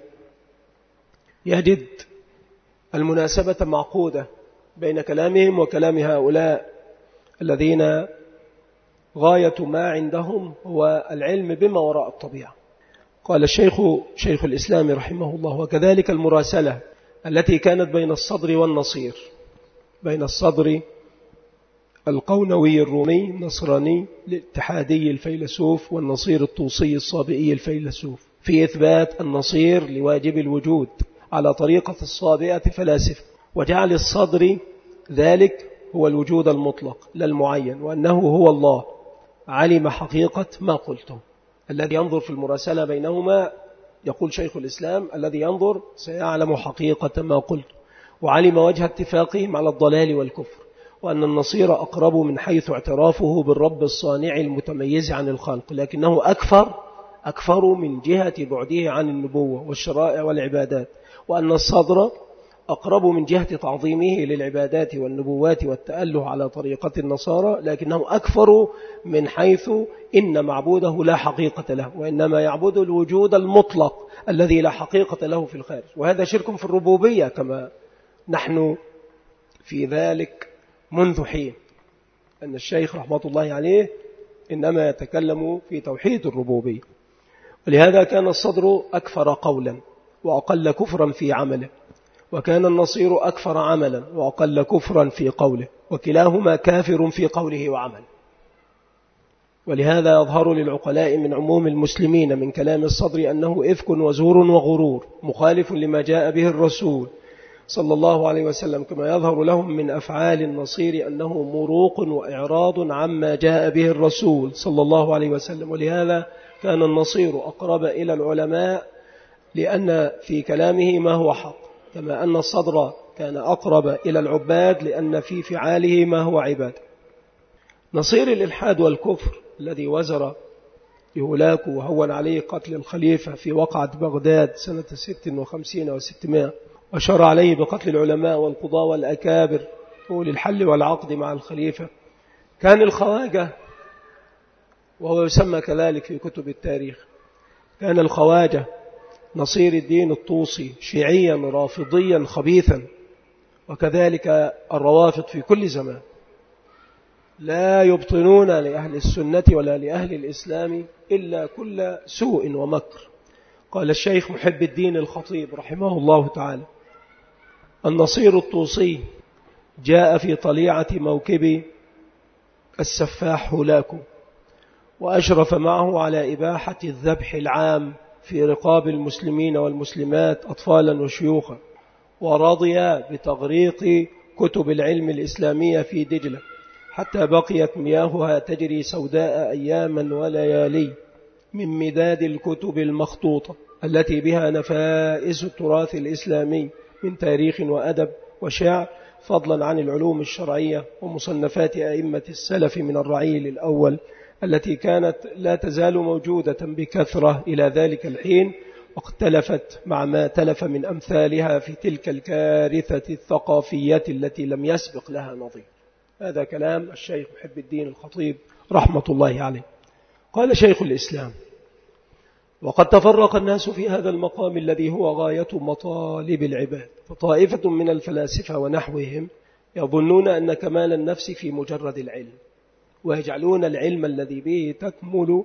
يجد المناسبة معقودة بين كلامهم وكلام هؤلاء الذين غاية ما عندهم هو العلم بما وراء الطبيعة. قال شيخ الإسلام رحمه الله: وكذلك المراسلة التي كانت بين الصدر والنصير، بين الصدر القونوي الرومي النصراني الاتحادي الفيلسوف والنصير الطوسي الصابئي الفيلسوف، في إثبات النصير لواجب الوجود على طريقة الصابئة فلاسفة، وجعل الصدر ذلك هو الوجود المطلق لا المعين، وأنه هو الله علم حقيقة ما قلته. الذي ينظر في المراسلة بينهما، يقول شيخ الإسلام، الذي ينظر سيعلم حقيقة ما قلته، وعلم وجه اتفاقهم على الضلال والكفر، وأن النصير أقرب من حيث اعترافه بالرب الصانع المتميز عن الخلق، لكنه أكثر من جهة بعده عن النبوة والشرائع والعبادات، وأن الصدر أقرب من جهة تعظيمه للعبادات والنبوات والتأله على طريقة النصارى، لكنه أكثر من حيث إن معبوده لا حقيقة له، وإنما يعبد الوجود المطلق الذي لا حقيقة له في الخارج. وهذا شرك في الربوبية كما نحن في ذلك منذ حين، أن الشيخ رحمة الله عليه إنما يتكلم في توحيد الربوبية. ولهذا كان الصدر أكثر قولا وأقل كفرا في عمله، وكان النصير أكثر عملا وأقل كفرا في قوله، وكلاهما كافر في قوله وعمله. ولهذا يظهر للعقلاء من عموم المسلمين من كلام الصدر أنه إفك وزور وغرور مخالف لما جاء به الرسول صلى الله عليه وسلم، كما يظهر لهم من أفعال النصير أنه مروق وإعراض عما جاء به الرسول صلى الله عليه وسلم. ولهذا كان النصير أقرب إلى العلماء لأن في كلامه ما هو حق، كما أن الصدر كان أقرب إلى العباد لأن في فعاله ما هو عباد. نصير الإلحاد والكفر الذي وزر يهلاك وهون عليه قتل الخليفة في وقعة بغداد سنة 56 و600، وشرع عليه بقتل العلماء والقضاة والأكابر للحل والعقد مع الخليفة. كان الخواجة، وهو يسمى كذلك في كتب التاريخ، كان الخواجة نصير الدين الطوسي شيعيا رافضيا خبيثا، وكذلك الروافض في كل زمان لا يبطنون لأهل السنة ولا لأهل الإسلام إلا كل سوء ومكر. قال الشيخ محب الدين الخطيب رحمه الله تعالى: النصير الطوسي جاء في طليعة موكب السفاح هولاكو، وأشرف معه على إباحة الذبح العام في رقاب المسلمين والمسلمات أطفالا وشيوخا، ورضي بتغريق كتب العلم الإسلامية في دجلة حتى بقيت مياهها تجري سوداء أياما وليالي من مداد الكتب المخطوطة التي بها نفائس التراث الإسلامي من تاريخ وأدب وشعر، فضلا عن العلوم الشرعية ومصنفات أئمة السلف من الرعيل الأول التي كانت لا تزال موجودة بكثرة إلى ذلك الحين، واختلفت مع ما تلف من أمثالها في تلك الكارثة الثقافية التي لم يسبق لها نظير. هذا كلام الشيخ محب الدين الخطيب رحمة الله عليه. قال شيخ الإسلام: وقد تفرق الناس في هذا المقام الذي هو غاية مطالب العباد، فطائفة من الفلاسفة ونحوهم يظنون أن كمال النفس في مجرد العلم، ويجعلون العلم الذي به تكمل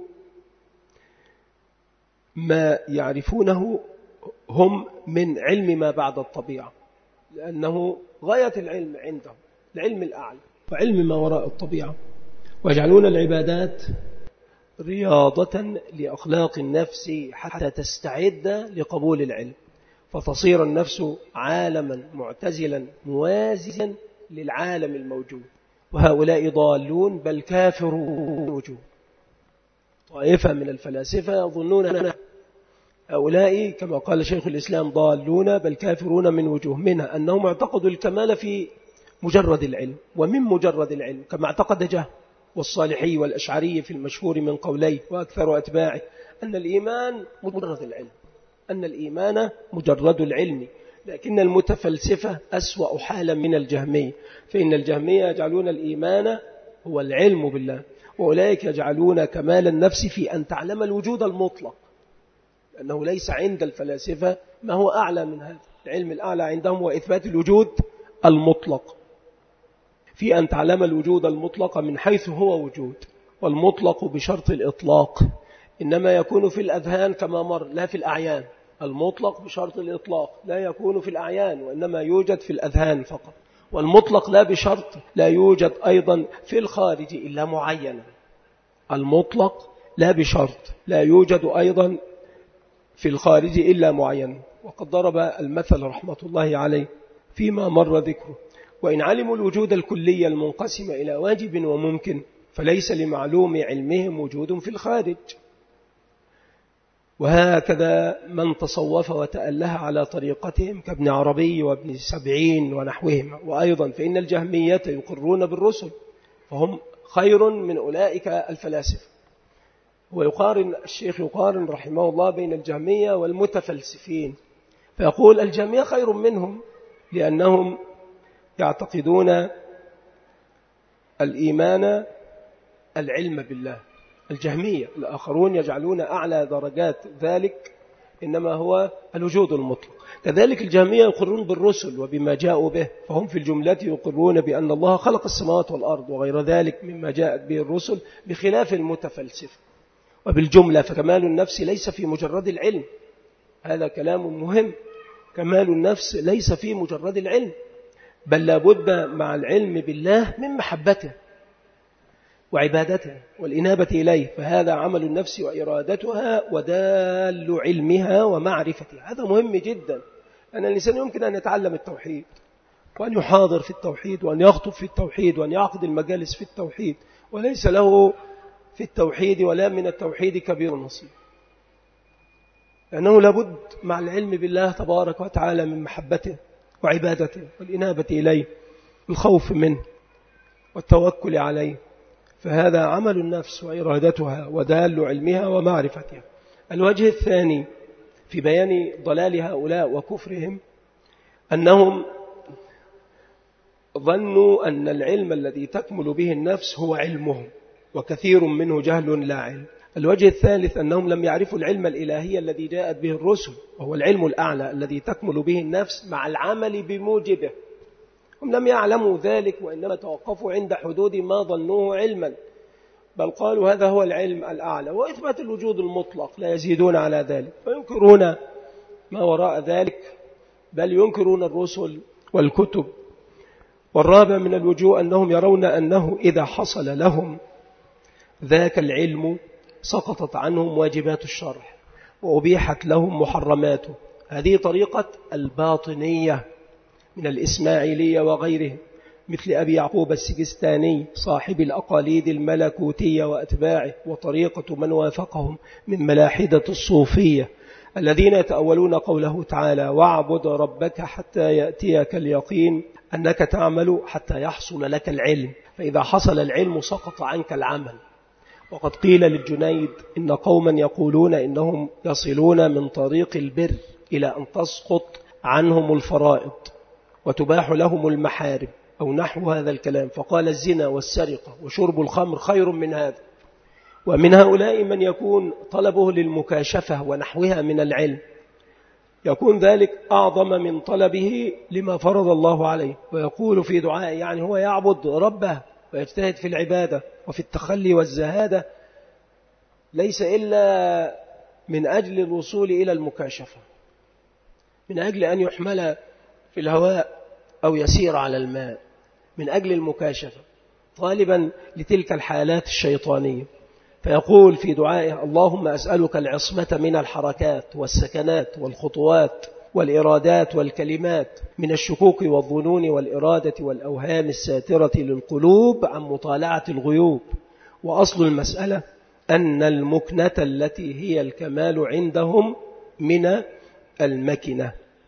ما يعرفونه هم من علم ما بعد الطبيعة، لأنه غاية العلم عندهم العلم الأعلى وعلم ما وراء الطبيعة، ويجعلون العبادات رياضة لأخلاق النفس حتى تستعد لقبول العلم، فتصير النفس عالما معتزلا موازيا للعالم الموجود. وهؤلاء ضالون بل كافرون وجوه. طائفة من الفلاسفة يظنون أن هؤلاء كما قال شيخ الإسلام ضالون بل كافرون من وجوه، منها أنهم اعتقدوا الكمال في مجرد العلم، ومن مجرد العلم كما اعتقد جهم والصالحي والأشعري في المشهور من قوليه وأكثر أتباعه أن الإيمان مجرد العلم، أن الإيمان مجرد العلم. لكن المتفلسفة أسوأ حالا من الجهمية، فإن الجهمية يجعلون الإيمان هو العلم بالله، وأولئك يجعلون كمال النفس في أن تعلم الوجود المطلق، لأنه ليس عند الفلاسفة ما هو أعلى من هذا. العلم الأعلى عندهم هو إثبات الوجود المطلق، في أن تعلم الوجود المطلق من حيث هو وجود. والمطلق بشرط الإطلاق إنما يكون في الأذهان كما مر، لا في الأعيان. المطلق بشرط الإطلاق لا يكون في الأعيان، وإنما يوجد في الأذهان فقط. والمطلق لا بشرط لا يوجد أيضا في الخارج إلا معينا. المطلق لا بشرط لا يوجد أيضا في الخارج إلا معين. وقد ضرب المثل رحمة الله عليه فيما مر ذكره: وإن علموا الوجود الكلي المنقسم إلى واجب وممكن فليس لمعلوم علمهم وجود في الخارج. وهكذا من تصوف وتأله على طريقتهم كابن عربي وابن سبعين ونحوهم. وأيضا فإن الجهمية يقرون بالرسل، فهم خير من أولئك الفلاسفة. ويقارن الشيخ يقارن رحمه الله بين الجهمية والمتفلسفين، فيقول الجهمية خير منهم لأنهم يعتقدون الإيمان العلم بالله. الجهمية الآخرون يجعلون أعلى درجات ذلك إنما هو الوجود المطلق. كذلك الجهمية يقرون بالرسل وبما جاءوا به، فهم في الجملة يقرون بأن الله خلق السماوات والأرض وغير ذلك مما جاءت به الرسل، بخلاف المتفلسفة. وبالجملة فكمال النفس ليس في مجرد العلم، هذا كلام مهم. كمال النفس ليس في مجرد العلم، بل لابد مع العلم بالله من محبته وعبادته والإنابة إليه، فهذا عمل النفس وإرادتها ودال علمها ومعرفتها. هذا مهم جدا، أن الإنسان يمكن أن يتعلم التوحيد وأن يحاضر في التوحيد وأن يخطب في التوحيد وأن يعقد المجالس في التوحيد، وليس له في التوحيد ولا من التوحيد كبير نصيب، لأنه لابد مع العلم بالله تبارك وتعالى من محبته وعبادته والإنابة إليه، الخوف منه والتوكل عليه، فهذا عمل النفس وإرادتها ودال علمها ومعرفتها. الوجه الثاني في بيان ضلال هؤلاء وكفرهم أنهم ظنوا أن العلم الذي تكمل به النفس هو علمهم، وكثير منه جهل لا علم. الوجه الثالث أنهم لم يعرفوا العلم الإلهي الذي جاءت به الرسل، وهو العلم الأعلى الذي تكمل به النفس مع العمل بموجبه. هم لم يعلموا ذلك، وإنما توقفوا عند حدود ما ظنوه علما، بل قالوا هذا هو العلم الأعلى، وإثبات الوجود المطلق لا يزيدون على ذلك، فينكرون ما وراء ذلك، بل ينكرون الرسل والكتب. والرابع من الوجوه أنهم يرون أنه إذا حصل لهم ذاك العلم سقطت عنهم واجبات الشرع وأبيحت لهم محرماته. هذه طريقة الباطنية من الإسماعيلية وغيرهم، مثل أبي يعقوب السجستاني صاحب الأقاليد الملكوتية وأتباعه، وطريقة من وافقهم من ملاحدة الصوفية الذين يتأولون قوله تعالى: واعبد ربك حتى يأتيك اليقين، أنك تعمل حتى يحصل لك العلم، فإذا حصل العلم سقط عنك العمل. وقد قيل للجنيد إن قوما يقولون إنهم يصلون من طريق البر إلى أن تسقط عنهم الفرائض وتباح لهم المحارم أو نحو هذا الكلام، فقال: الزنا والسرقة وشرب الخمر خير من هذا. ومن هؤلاء من يكون طلبه للمكاشفة ونحوها من العلم، يكون ذلك أعظم من طلبه لما فرض الله عليه، ويقول في دعائه يعني هو يعبد ربه ويجتهد في العبادة وفي التخلي والزهادة ليس إلا من أجل الوصول إلى المكاشفة، من أجل أن يحمل في الهواء أو يسير على الماء، من أجل المكاشفة، طالبا لتلك الحالات الشيطانية. فيقول في دعائه: اللهم أسألك العصمة من الحركات والسكنات والخطوات والإرادات والكلمات، من الشكوك والظنون والإرادة والأوهام الساترة للقلوب عن مطالعة الغيوب. وأصل المسألة أن المكنة التي هي الكمال عندهم من المكنة،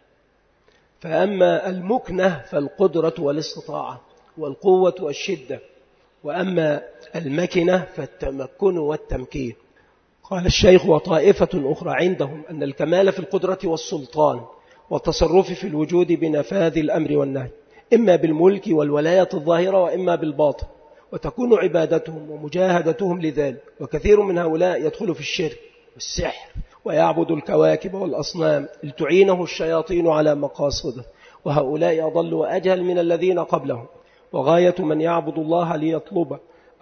فأما المكنة فالقدرة والاستطاعة والقوة والشدة، وأما المكنة فالتمكن والتمكين. قال الشيخ: وطائفة أخرى عندهم أن الكمال في القدرة والسلطان والتصرف في الوجود بنفاذ الأمر والنهي، إما بالملك والولاية الظاهرة وإما بالباطن، وتكون عبادتهم ومجاهدتهم لذلك. وكثير من هؤلاء يدخل في الشرك والسحر ويعبد الكواكب والأصنام لتعينه الشياطين على مقاصده، وهؤلاء أضل وأجهل من الذين قبلهم. وغاية من يعبد الله ليطلب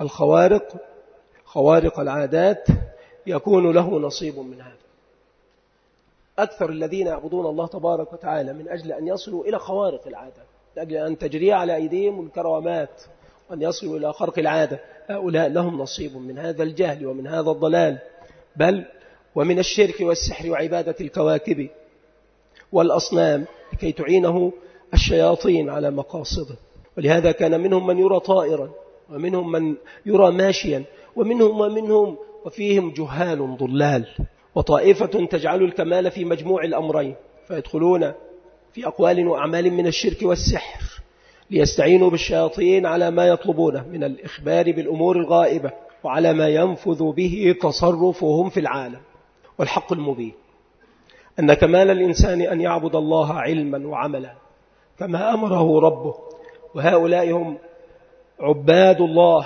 خوارق العادات يكون له نصيب من هذا. أكثر الذين يعبدون الله تبارك وتعالى من أجل أن يصلوا إلى خوارق العادات، من أجل أن تجري على أيديهم الكرامات وأن يصلوا إلى خرق العادة، هؤلاء لهم نصيب من هذا الجهل ومن هذا الضلال، بل ومن الشرك والسحر وعبادة الكواكب والأصنام لكي تعينه الشياطين على مقاصده. ولهذا كان منهم من يرى طائرا، ومنهم من يرى ماشيا، ومنهم وفيهم جهال ضلال، وطائفة تجعل الكمال في مجموع الأمرين، فيدخلون في أقوال وأعمال من الشرك والسحر ليستعينوا بالشياطين على ما يطلبونه من الإخبار بالأمور الغائبة وعلى ما ينفذ به تصرفهم في العالم. والحق المبين أن كمال الإنسان أن يعبد الله علما وعملا كما أمره ربه، وهؤلاء هم عباد الله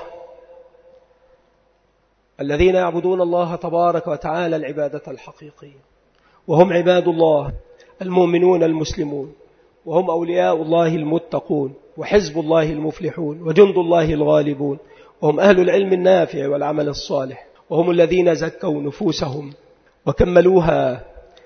الذين يعبدون الله تبارك وتعالى العبادة الحقيقية، وهم عباد الله المؤمنون المسلمون، وهم أولياء الله المتقون، وحزب الله المفلحون، وجند الله الغالبون، وهم أهل العلم النافع والعمل الصالح، وهم الذين زكوا نفوسهم وكملوا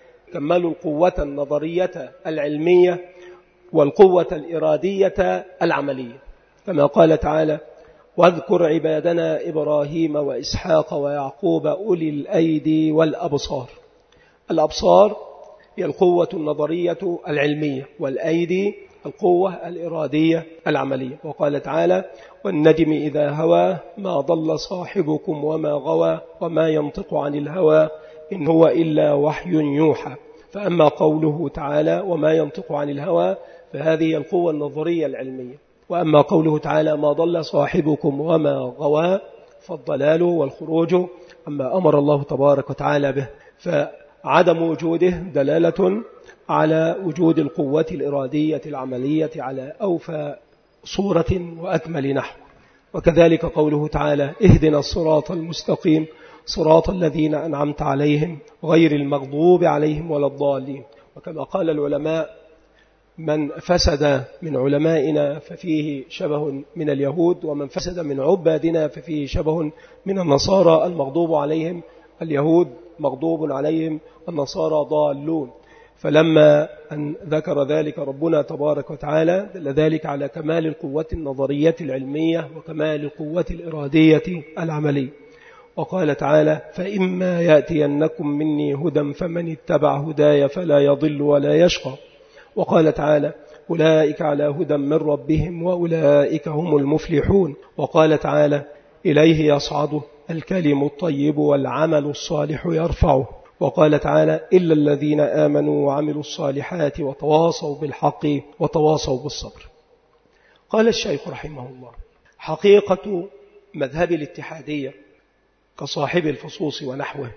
القوة النظرية العلمية والقوة الإرادية العملية، كما قال تعالى: واذكر عبادنا إبراهيم وإسحاق ويعقوب أولي الأيدي والأبصار. الأبصار هي القوة النظرية العلمية، والأيدي القوة الإرادية العملية. وقال تعالى: والنجم إذا هوى ما ضل صاحبكم وما غوى وما ينطق عن الهوى إن هو إلا وحي يوحى. فأما قوله تعالى وما ينطق عن الهوى فهذه القوة النظرية العلمية، وأما قوله تعالى ما ضل صاحبكم وما غوى فالضلال والخروج أما أمر الله تبارك وتعالى به. فعدم وجوده دلالة على وجود القوة الإرادية العملية على أوفى صورة وأكمل نحو. وكذلك قوله تعالى: اهدنا الصراط المستقيم صراط الذين أنعمت عليهم غير المغضوب عليهم ولا الضالين. وكما قال العلماء: من فسد من علمائنا ففيه شبه من اليهود، ومن فسد من عبادنا ففيه شبه من النصارى المغضوب عليهم اليهود مغضوب عليهم النصارى ضالون. فلما أن ذكر ذلك ربنا تبارك وتعالى دل ذلك على كمال القوة النظرية العلمية وكمال القوة الإرادية العملية. وقال تعالى: فإما يأتينكم مني هدى فمن اتبع هداي فلا يضل ولا يشقى. وقال تعالى: أولئك على هدى من ربهم وأولئك هم المفلحون. وقال تعالى: إليه يصعد الكلم الطيب والعمل الصالح يرفعه. وقال تعالى: إلا الذين آمنوا وعملوا الصالحات وتواصوا بالحق وتواصوا بالصبر. قال الشيخ رحمه الله: حقيقة مذهب الاتحادية كصاحب الفصوص ونحوه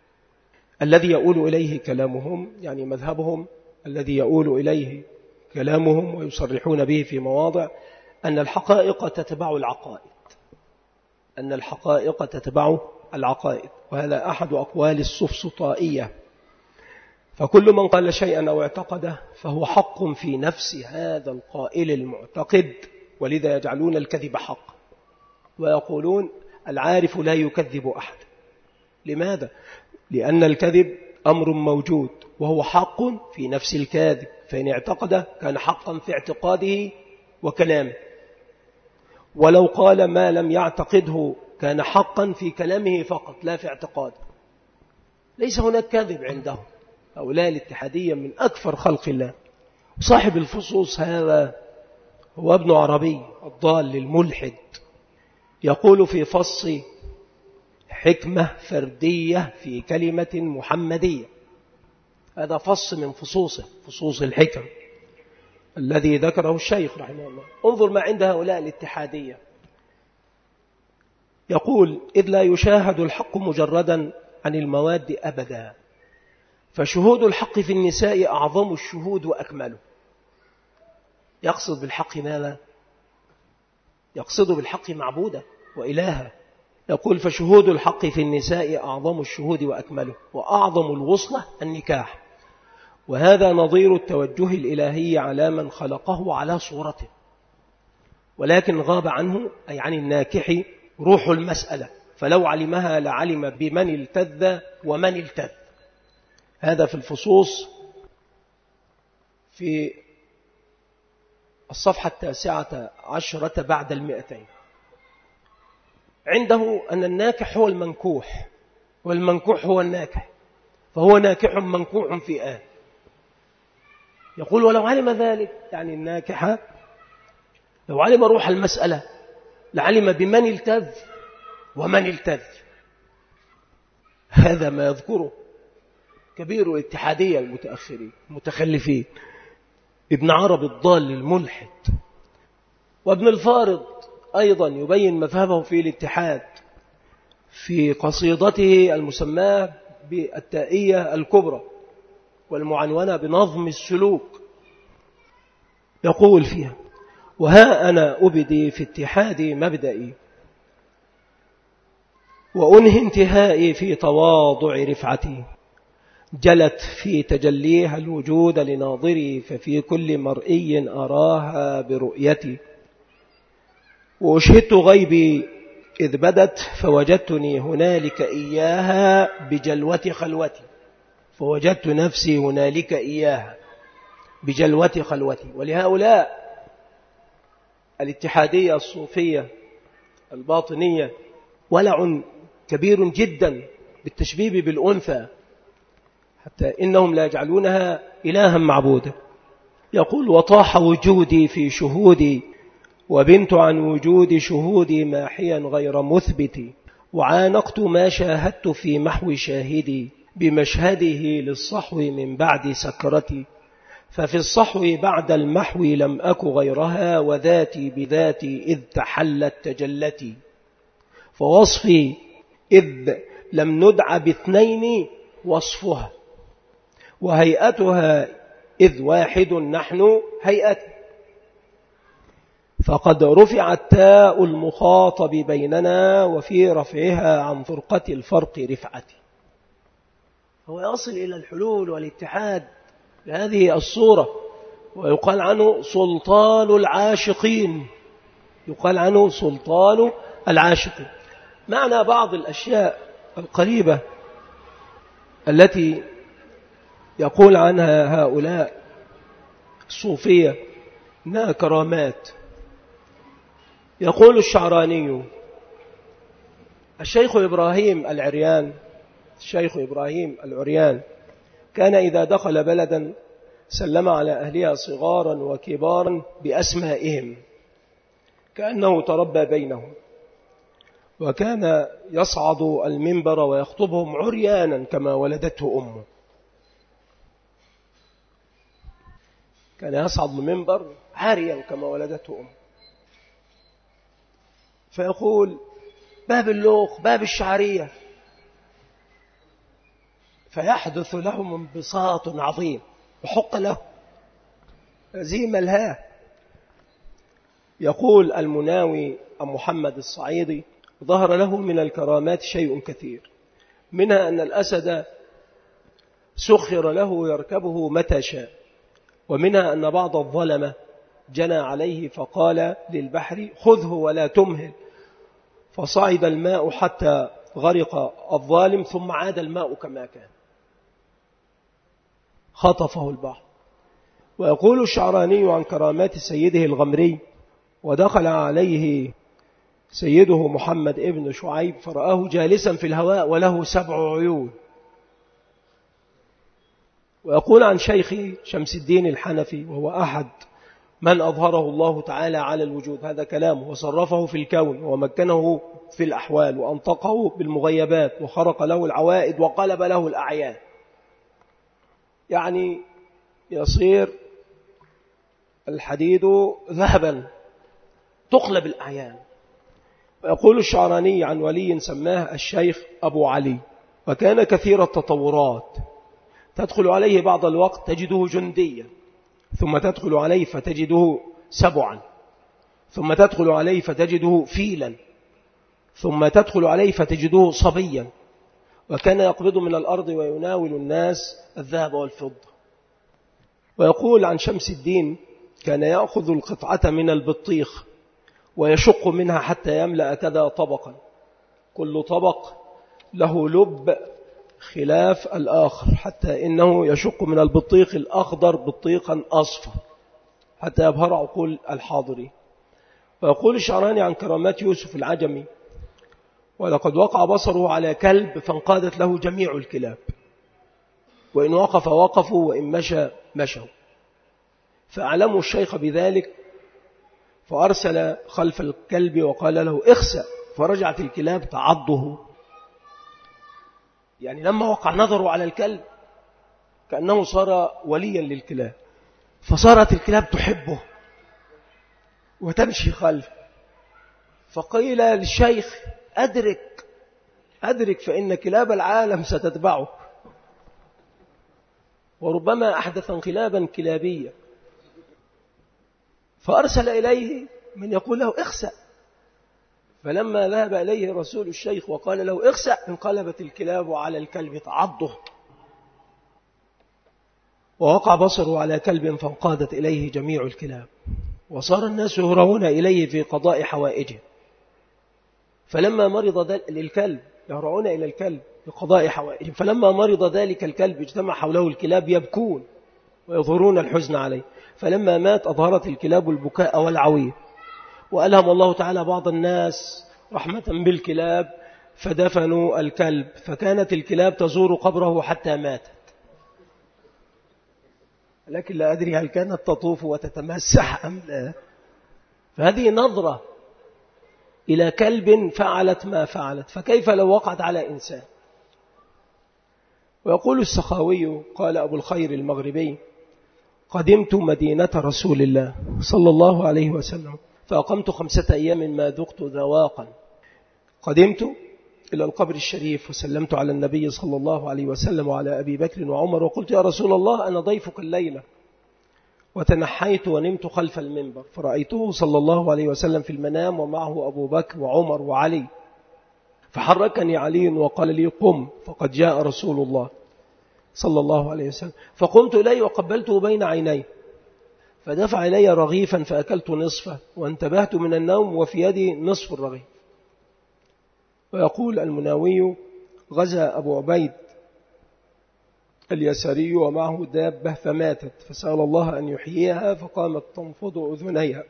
الذي يؤول إليه كلامهم، يعني مذهبهم الذي يؤول إليه كلامهم ويصرحون به في مواضع، أن الحقائق تتبع العقائد، أن الحقائق تتبع العقائد. وهذا أحد أقوال السفسطائية، فكل من قال شيئا أو اعتقده فهو حق في نفس هذا القائل المعتقد، ولذا يجعلون الكذب حق، ويقولون العارف لا يكذب أحد. لماذا؟ لأن الكذب أمر موجود وهو حق في نفس الكاذب، فإن اعتقده كان حقا في اعتقاده وكلامه، ولو قال ما لم يعتقده كان حقا في كلامه فقط لا في اعتقاده. ليس هناك كذب عندهم. هؤلاء الاتحادية من أكثر خلق الله. صاحب الفصوص هذا هو ابن عربي الضال الملحد، يقول في فص حكمة فردية في كلمة محمدية. هذا فص من فصوصه، فصوص الحكم الذي ذكره الشيخ رحمه الله. انظر ما عند هؤلاء الاتحادية، يقول: إذ لا يشاهد الحق مجردا عن المواد أبدا، فشهود الحق في النساء أعظم الشهود وأكمله. يقصد بالحق ماذا؟ يقصد بالحق معبودا، وإلها. يقول فشهود الحق في النساء أعظم الشهود وأكمله، وأعظم الوصلة النكاح، وهذا نظير التوجه الإلهي على من خلقه على صورته، ولكن غاب عنه أي عن الناكح روح المسألة، فلو علمها لعلم بمن التذ ومن التذ. هذا في الفصوص في الصفحة 19 بعد 200. عنده أن الناكح هو المنكوح والمنكوح هو الناكح، فهو ناكح منكوح في آن. يقول ولو علم ذلك، يعني الناكح لو علم روح المسألة لعلم بمن التذ ومن التذ. هذا ما يذكره كبير الاتحادية المتأخرين المتخلفين، ابن عربي الضال الملحد، وابن الفارض أيضا يبين مذهبه في الاتحاد في قصيدته المسماة بالتائية الكبرى والمعنونة بنظم السلوك. يقول فيها وها أنا أبدي في اتحادي مبدئي، وأنهي انتهائي في تواضع رفعتي، جلت في تجليها الوجود لناظري، ففي كل مرئي أراها برؤيتي، وأشهدت غيبي إذ بدت، فوجدتني هنالك إياها بجلوة خلوتي، فوجدت نفسي هنالك إياها بجلوة خلوتي. ولهؤلاء الاتحادية الصوفية الباطنية ولع كبير جدا بالتشبيب بالأنثى، حتى إنهم لا يجعلونها إلها معبودا. يقول وطاح وجودي في شهودي، وبنت عن وجود شهودي ماحيا غير مثبت، وعانقت ما شاهدت في محو شاهدي، بمشهده للصحو من بعد سكرتي، ففي الصحو بعد المحو لم أك غيرها، وذاتي بذاتي إذ تحلت تجلتي، فوصفي إذ لم ندع باثنين وصفها، وهيئتها إذ واحد نحن هيئتي، فقد رفع التاء المخاطب بيننا، وفي رفعها عن فرقة الفرق رفعتي. هو يصل إلى الحلول والاتحاد بهذه الصورة، ويقال عنه سلطان العاشقين، يقال عنه سلطان العاشقين. معنى بعض الأشياء القريبة التي يقول عنها هؤلاء الصوفية إنها كرامات. يقول الشعراني الشيخ إبراهيم العريان، الشيخ إبراهيم العريان كان إذا دخل بلدا سلم على أهلها صغارا وكبارا بأسمائهم كأنه تربى بينهم، وكان يصعد المنبر ويخطبهم عريانا كما ولدته أمه. كان يصعد المنبر عاريا كما ولدته أمه، فيقول باب اللوخ باب الشعرية، فيحدث لهم انبساط عظيم وحق له هزيمة لها. يقول المناوي أم محمد الصعيدي ظهر له من الكرامات شيء كثير، منها أن الأسد سخر له يركبه متى شاء، ومنها أن بعض الظلمة جنى عليه فقال للبحر خذه ولا تمهل، فصعد الماء حتى غرق الظالم ثم عاد الماء كما كان، خطفه البحر. ويقول الشعراني عن كرامات سيده الغمري ودخل عليه سيده محمد ابن شعيب فرآه جالسا في الهواء وله 7 عيون. ويقول عن شيخي شمس الدين الحنفي وهو أحد من أظهره الله تعالى على الوجود، هذا كلامه، وصرفه في الكون ومكنه في الأحوال وأنطقه بالمغيبات وخرق له العوائد وقلب له الأعيان، يعني يصير الحديد ذهبا تقلب الأعيان. ويقول الشعراني عن ولي سماه الشيخ أبو علي، وكان كثير التطورات، تدخل عليه بعض الوقت تجده جنديا، ثم تدخل عليه فتجده سبعا، ثم تدخل عليه فتجده فيلا، ثم تدخل عليه فتجده صبيا، وكان يقبض من الأرض ويناول الناس الذهب والفضة. ويقول عن شمس الدين: كان يأخذ القطعة من البطيخ ويشق منها حتى يملأ كذا طبقا، كل طبق له لب خلاف الآخر، حتى إنه يشق من البطيخ الأخضر بطيخا أصفر حتى يبهر عقول الحاضرين. ويقول الشعراني عن كرامات يوسف العجمي: ولقد وقع بصره على كلب فانقادت له جميع الكلاب، وإن وقف وقفوا وإن مشى مشوا. فأعلموا الشيخ بذلك فأرسل خلف الكلب وقال له: اخسأ، فرجعت الكلاب تعضه. يعني لما وقع نظره على الكلب كأنه صار وليا للكلاب، فصارت الكلاب تحبه وتمشي خلفه. فقيل للشيخ: أدرك فإن كلاب العالم ستتبعه. وربما أحدث انقلابا كلابيا، فأرسل إليه من يقول له: اخسأ. فلما ذهب إليه رسول الشيخ وقال له: اخسأ، انقلبت الكلاب على الكلب تعضه، ووقع بصره على كلب فانقادت إليه جميع الكلاب، وصار الناس يهرعون إليه في قضاء حوائجه. فلما مرض للكلب يهرعون إلى الكلب لقضاء حوائجه، فلما مرض ذلك الكلب اجتمع حوله الكلاب يبكون ويظهرون الحزن عليه. فلما مات أظهرت الكلاب البكاء والعويل، وألهم الله تعالى بعض الناس رحمة بالكلاب فدفنوا الكلب، فكانت الكلاب تزور قبره حتى ماتت. لكن لا أدري هل كانت تطوف وتتمسح أم لا. فهذه نظرة إلى كلب فعلت ما فعلت، فكيف لو وقعت على إنسان؟ ويقول السخاوي: قال أبو الخير المغربي: قدمت مدينة رسول الله صلى الله عليه وسلم فأقمت 5 أيام ما ذقت ذواقا. قدمت إلى القبر الشريف وسلمت على النبي صلى الله عليه وسلم وعلى أبي بكر وعمر، وقلت: يا رسول الله، أنا ضيفك الليلة. وتنحيت ونمت خلف المنبر، فرأيته صلى الله عليه وسلم في المنام ومعه أبو بكر وعمر وعلي، فحركني علي وقال لي: قم، فقد جاء رسول الله صلى الله عليه وسلم. فقمت إليه وقبلته بين عينيه، فدفع إلي رغيفا فأكلت نصفه، وانتبهت من النوم وفي يدي نصف الرغيف. ويقول المناوي: غزا أبو عبيد اليساري ومعه دابة فماتت، فسأل الله أن يحييها فقامت تنفض أذنيها.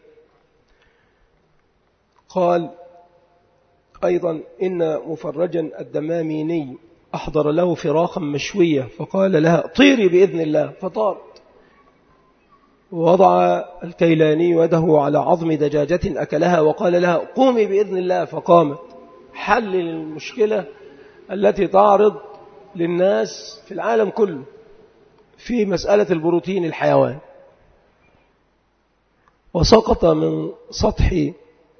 قال أيضا: إن مفرجا الدماميني أحضر له فراخا مشوية فقال لها: طيري بإذن الله، فطارت. ووضع الكيلاني يده على عظم دجاجة أكلها وقال لها: قومي بإذن الله، فقامت. حل المشكلة التي تعرض للناس في العالم كله في مسألة البروتين الحيوان. وسقط من سطح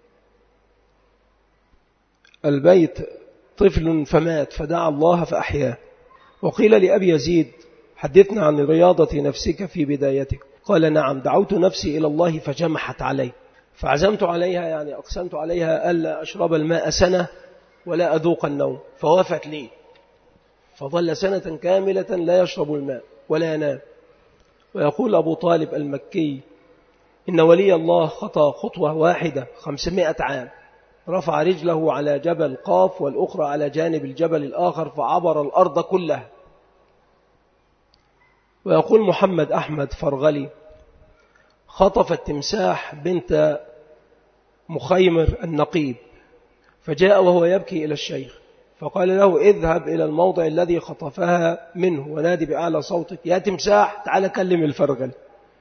البيت طفل فمات، فدعا الله فأحياه. وقيل لأبي يزيد: حدثنا عن رياضة نفسك في بدايتك. قال: نعم، دعوت نفسي إلى الله فجمحت علي، فعزمت عليها، يعني أقسمت عليها ألا أشرب الماء سنة ولا أذوق النوم، فوافت لي، فظل سنة كاملة لا يشرب الماء ولا ينام. ويقول أبو طالب المكي: إن ولي الله خطى خطوة واحدة 500 عام، رفع رجله على جبل قاف والأخرى على جانب الجبل الآخر فعبر الأرض كلها. ويقول محمد أحمد فرغلي: خطف التمساح بنت مخيمر النقيب، فجاء وهو يبكي إلى الشيخ فقال له: اذهب إلى الموضع الذي خطفها منه ونادي بأعلى صوتك: يا تمساح تعال كلم الفرغل.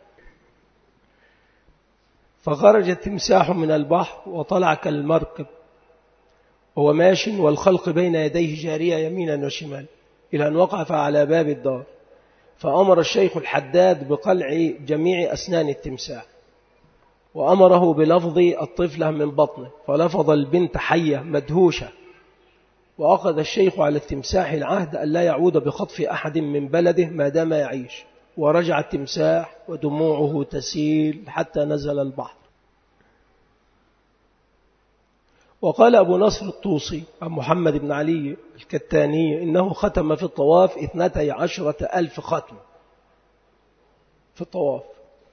فخرج التمساح من البحر وطلع كالمركب وهو ماش والخلق بين يديه جارية يمينا وشمال، إلى أن وقف على باب الدار، فأمر الشيخ الحداد بقلع جميع أسنان التمساح، وأمره بلفظ الطفلة من بطنه، فلفظ البنت حية مدهوشة. وأخذ الشيخ على التمساح العهد أن لا يعود بخطف أحد من بلده ما دام يعيش، ورجع التمساح ودموعه تسيل حتى نزل البحر. وقال أبو نصر الطوسي عن محمد بن علي الكتاني إنه ختم في الطواف 12,000 ختم في الطواف.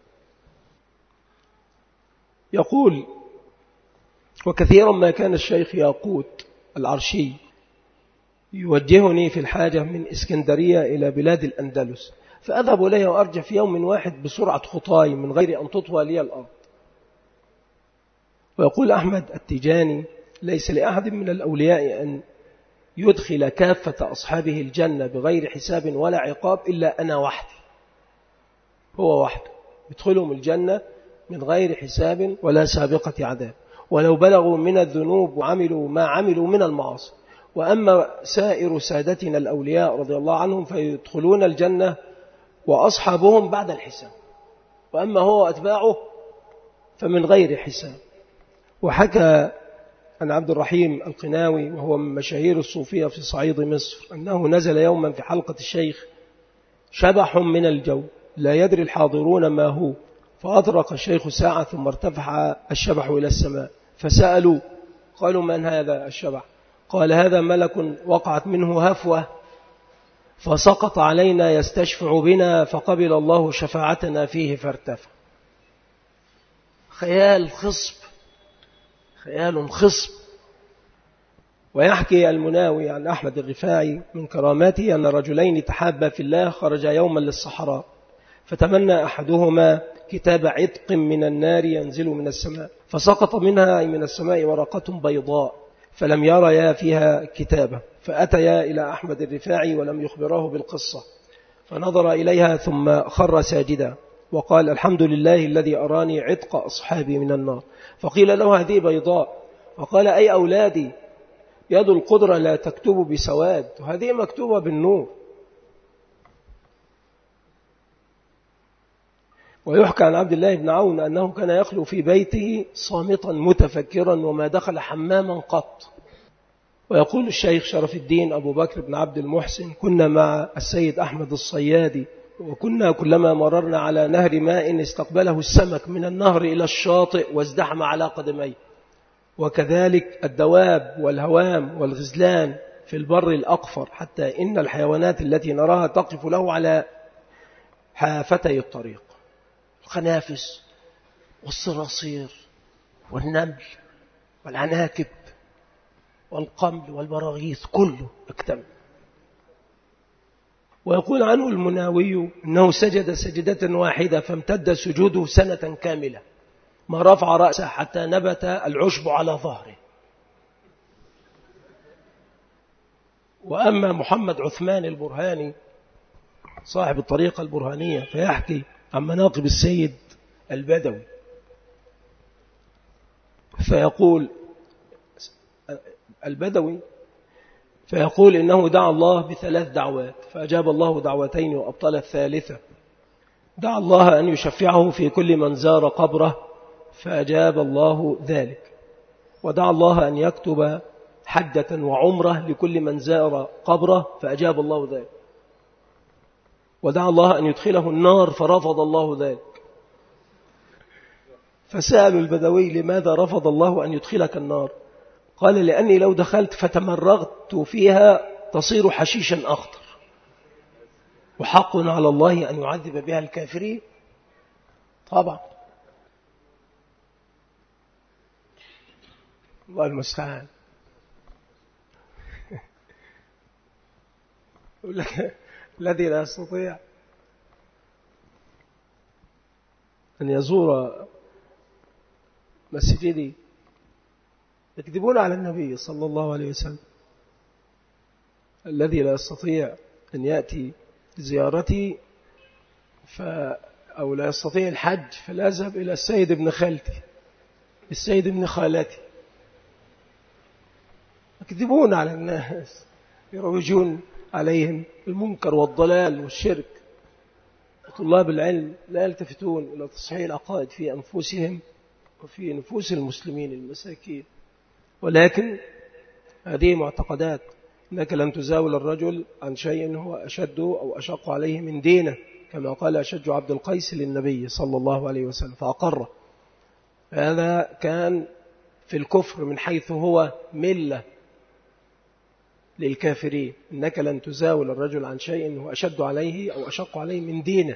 يقول: وكثيرا ما كان الشيخ ياقوت العرشي يوجهني في الحاجة من إسكندرية إلى بلاد الأندلس، فأذهب إليه وأرجع في يوم واحد بسرعة خطاي من غير أن تطوى لي الأرض. ويقول أحمد التيجاني: ليس لأحد من الأولياء أن يدخل كافة أصحابه الجنة بغير حساب ولا عقاب إلا أنا وحدي. هو وحده يدخلهم الجنة من غير حساب ولا سابقة عذاب، ولو بلغوا من الذنوب وعملوا ما عملوا من المعاصي. وأما سائر سادتنا الأولياء رضي الله عنهم فيدخلون الجنة وأصحابهم بعد الحساب، وأما هو أتباعه فمن غير حساب. وحكى عن عبد الرحيم القناوي وهو من مشاهير الصوفية في صعيد مصر أنه نزل يوما في حلقة الشيخ شبح من الجو لا يدري الحاضرون ما هو، فأطرق الشيخ ساعة ثم ارتفع الشبح إلى السماء، فسألوا قالوا: من هذا الشبح؟ قال: هذا ملك وقعت منه هفوة فسقط علينا يستشفع بنا فقبل الله شفاعتنا فيه فارتفع. خيال خصب، خيال خصب. ويحكي المناوي عن أحمد الرفاعي من كراماته أن رجلين تحابا في الله خرجا يوما للصحراء، فتمنى أحدهما كتاب عتق من النار ينزل من السماء، فسقط منها من السماء ورقة بيضاء فلم يريا فيها كتابة، فأتيا إلى أحمد الرفاعي ولم يخبره بالقصة، فنظر إليها ثم خر ساجدا وقال: الحمد لله الذي أراني عتق أصحابي من النار. فقيل له: هذه بيضاء. فقال: أي أولادي، يد القدرة لا تكتب بسواد، وهذه مكتوبة بالنور. ويحكى عن عبد الله بن عون أنه كان يخلو في بيته صامتا متفكرا وما دخل حماما قط. ويقول الشيخ شرف الدين أبو بكر بن عبد المحسن: كنا مع السيد أحمد الصيادي، وكنا كلما مررنا على نهر ماء استقبله السمك من النهر إلى الشاطئ وازدحم على قدميه، وكذلك الدواب والهوام والغزلان في البر الأقفر، حتى إن الحيوانات التي نراها تقف له على حافتي الطريق، الخنافس والصراصير والنمل والعناكب والقمل والبراغيث كله اكتمل. ويقول عنه المناوي أنه سجد سجدة واحدة فامتد سجوده سنة كاملة، ما رفع رأسه حتى نبت العشب على ظهره. وأما محمد عثمان البرهاني صاحب الطريقة البرهانية فيحكي عن مناقب السيد البدوي، فيقول البدوي فيقول إنه دعا الله ب3 دعوات فأجاب الله 2 وأبطل 3. دعا الله أن يشفعه في كل من زار قبره فأجاب الله ذلك، ودعا الله أن يكتب حجة وعمرة لكل من زار قبره فأجاب الله ذلك، ودعا الله أن يدخله النار فرفض الله ذلك. فسألوا البدوي: لماذا رفض الله أن يدخلك النار؟ قال: لأني لو دخلت فتمرغت فيها تصير حشيشا أخضر، وحق على الله أن يعذب بها الكافرين. طبعا الله المستعان. يقول لك الذي لا يستطيع أن يزور مسجدي يكذبون على النبي صلى الله عليه وسلم. الذي لا يستطيع أن يأتي زيارتي أو لا يستطيع الحج فلا أذهب إلى السيد ابن خالتي، السيد ابن خالتي. يكذبون على الناس، يروجون عليهم المنكر والضلال والشرك. طلاب العلم لا يلتفتون إلى تصحيح العقائد في أنفسهم وفي نفوس المسلمين المساكين، ولكن هذه معتقدات. إنك لن تزاول الرجل عن شيء هو أشد أو أشق عليه من دينه، كما قال أشج عبد القيس للنبي صلى الله عليه وسلم فأقره. هذا كان في الكفر من حيث هو ملة للكافرين. إنك لن تزاول الرجل عن شيء هو أشد عليه أو أشق عليه من دينه.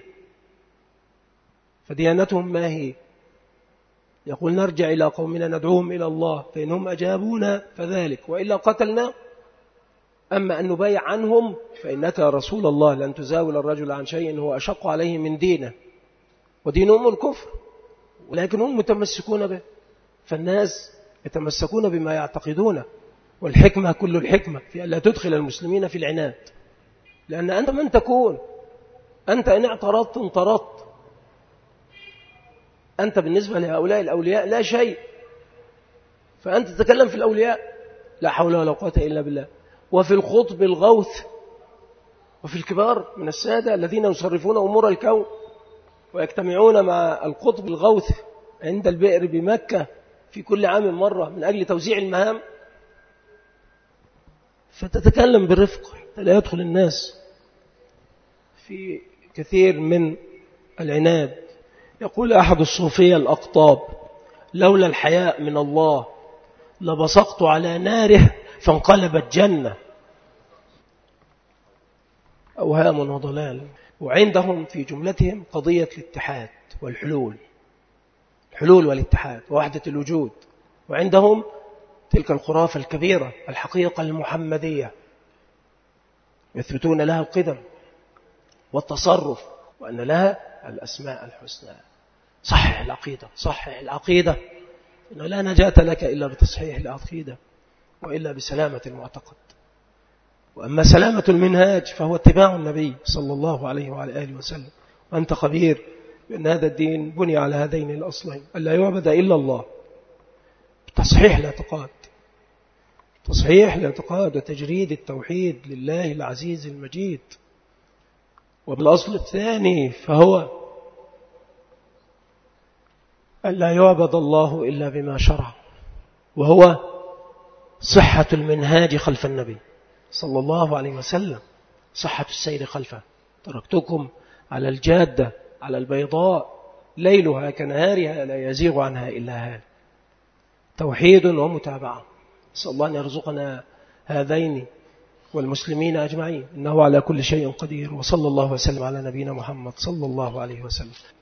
فديانتهم ما هي؟ يقول نرجع إلى قومنا ندعوهم إلى الله فإنهم أجابونا فذلك وإلا قتلنا. أما أن نبايع عنهم فإنك يا رسول الله لن تزاول الرجل عن شيء هو أشق عليه من دينه، ودينهم الكفر، ولكن هم متمسكون به. فالناس يتمسكون بما يعتقدونه، والحكمة كل الحكمة في أن لا تدخل المسلمين في العناد، لأن أنت من تكون، أنت إن اعترضت انطردت، أنت بالنسبة لهؤلاء الأولياء لا شيء، فأنت تتكلم في الأولياء لا حول ولا قوة إلا بالله. وفي الخطب الغوث، وفي الكبار من السادة الذين يصرفون أمور الكون ويجتمعون مع القطب الغوث عند البئر بمكة في كل عام مرة من أجل توزيع المهام، فتتكلم بالرفق لا يدخل الناس في كثير من العناد. يقول أحد الصوفية الأقطاب لولا الحياء من الله لبصقت على ناره فانقلبت جنة. أوهام وضلال. وعندهم في جملتهم قضية الاتحاد والحلول، الحلول والاتحاد ووحدة الوجود. وعندهم تلك الخرافة الكبيرة الحقيقة المحمدية، يثبتون لها القدم والتصرف وأن لها الأسماء الحسنى. صحح العقيدة، صحح العقيدة، إنه لا نجاة لك إلا بتصحيح العقيدة وإلا بسلامة المعتقد. وأما سلامة المنهاج فهو اتباع النبي صلى الله عليه وعلى آله وسلم. وأنت خبير بأن هذا الدين بني على هذين الأصلين، ألا يعبد إلا الله، تصحيح الاعتقاد، تصحيح الاعتقاد وتجريد التوحيد لله العزيز المجيد. وبالأصل الثاني فهو ألا يعبد الله إلا بما شرع، وهو صحة المنهاج خلف النبي صلى الله عليه وسلم، صحة السير خلفه. تركتكم على الجادة على البيضاء ليلها كنهارها لا يزيغ عنها إلا هذا. توحيد ومتابعة. نسأل الله أن يرزقنا هذين والمسلمين أجمعين، إنه على كل شيء قدير. وصلى الله وسلم على نبينا محمد صلى الله عليه وسلم.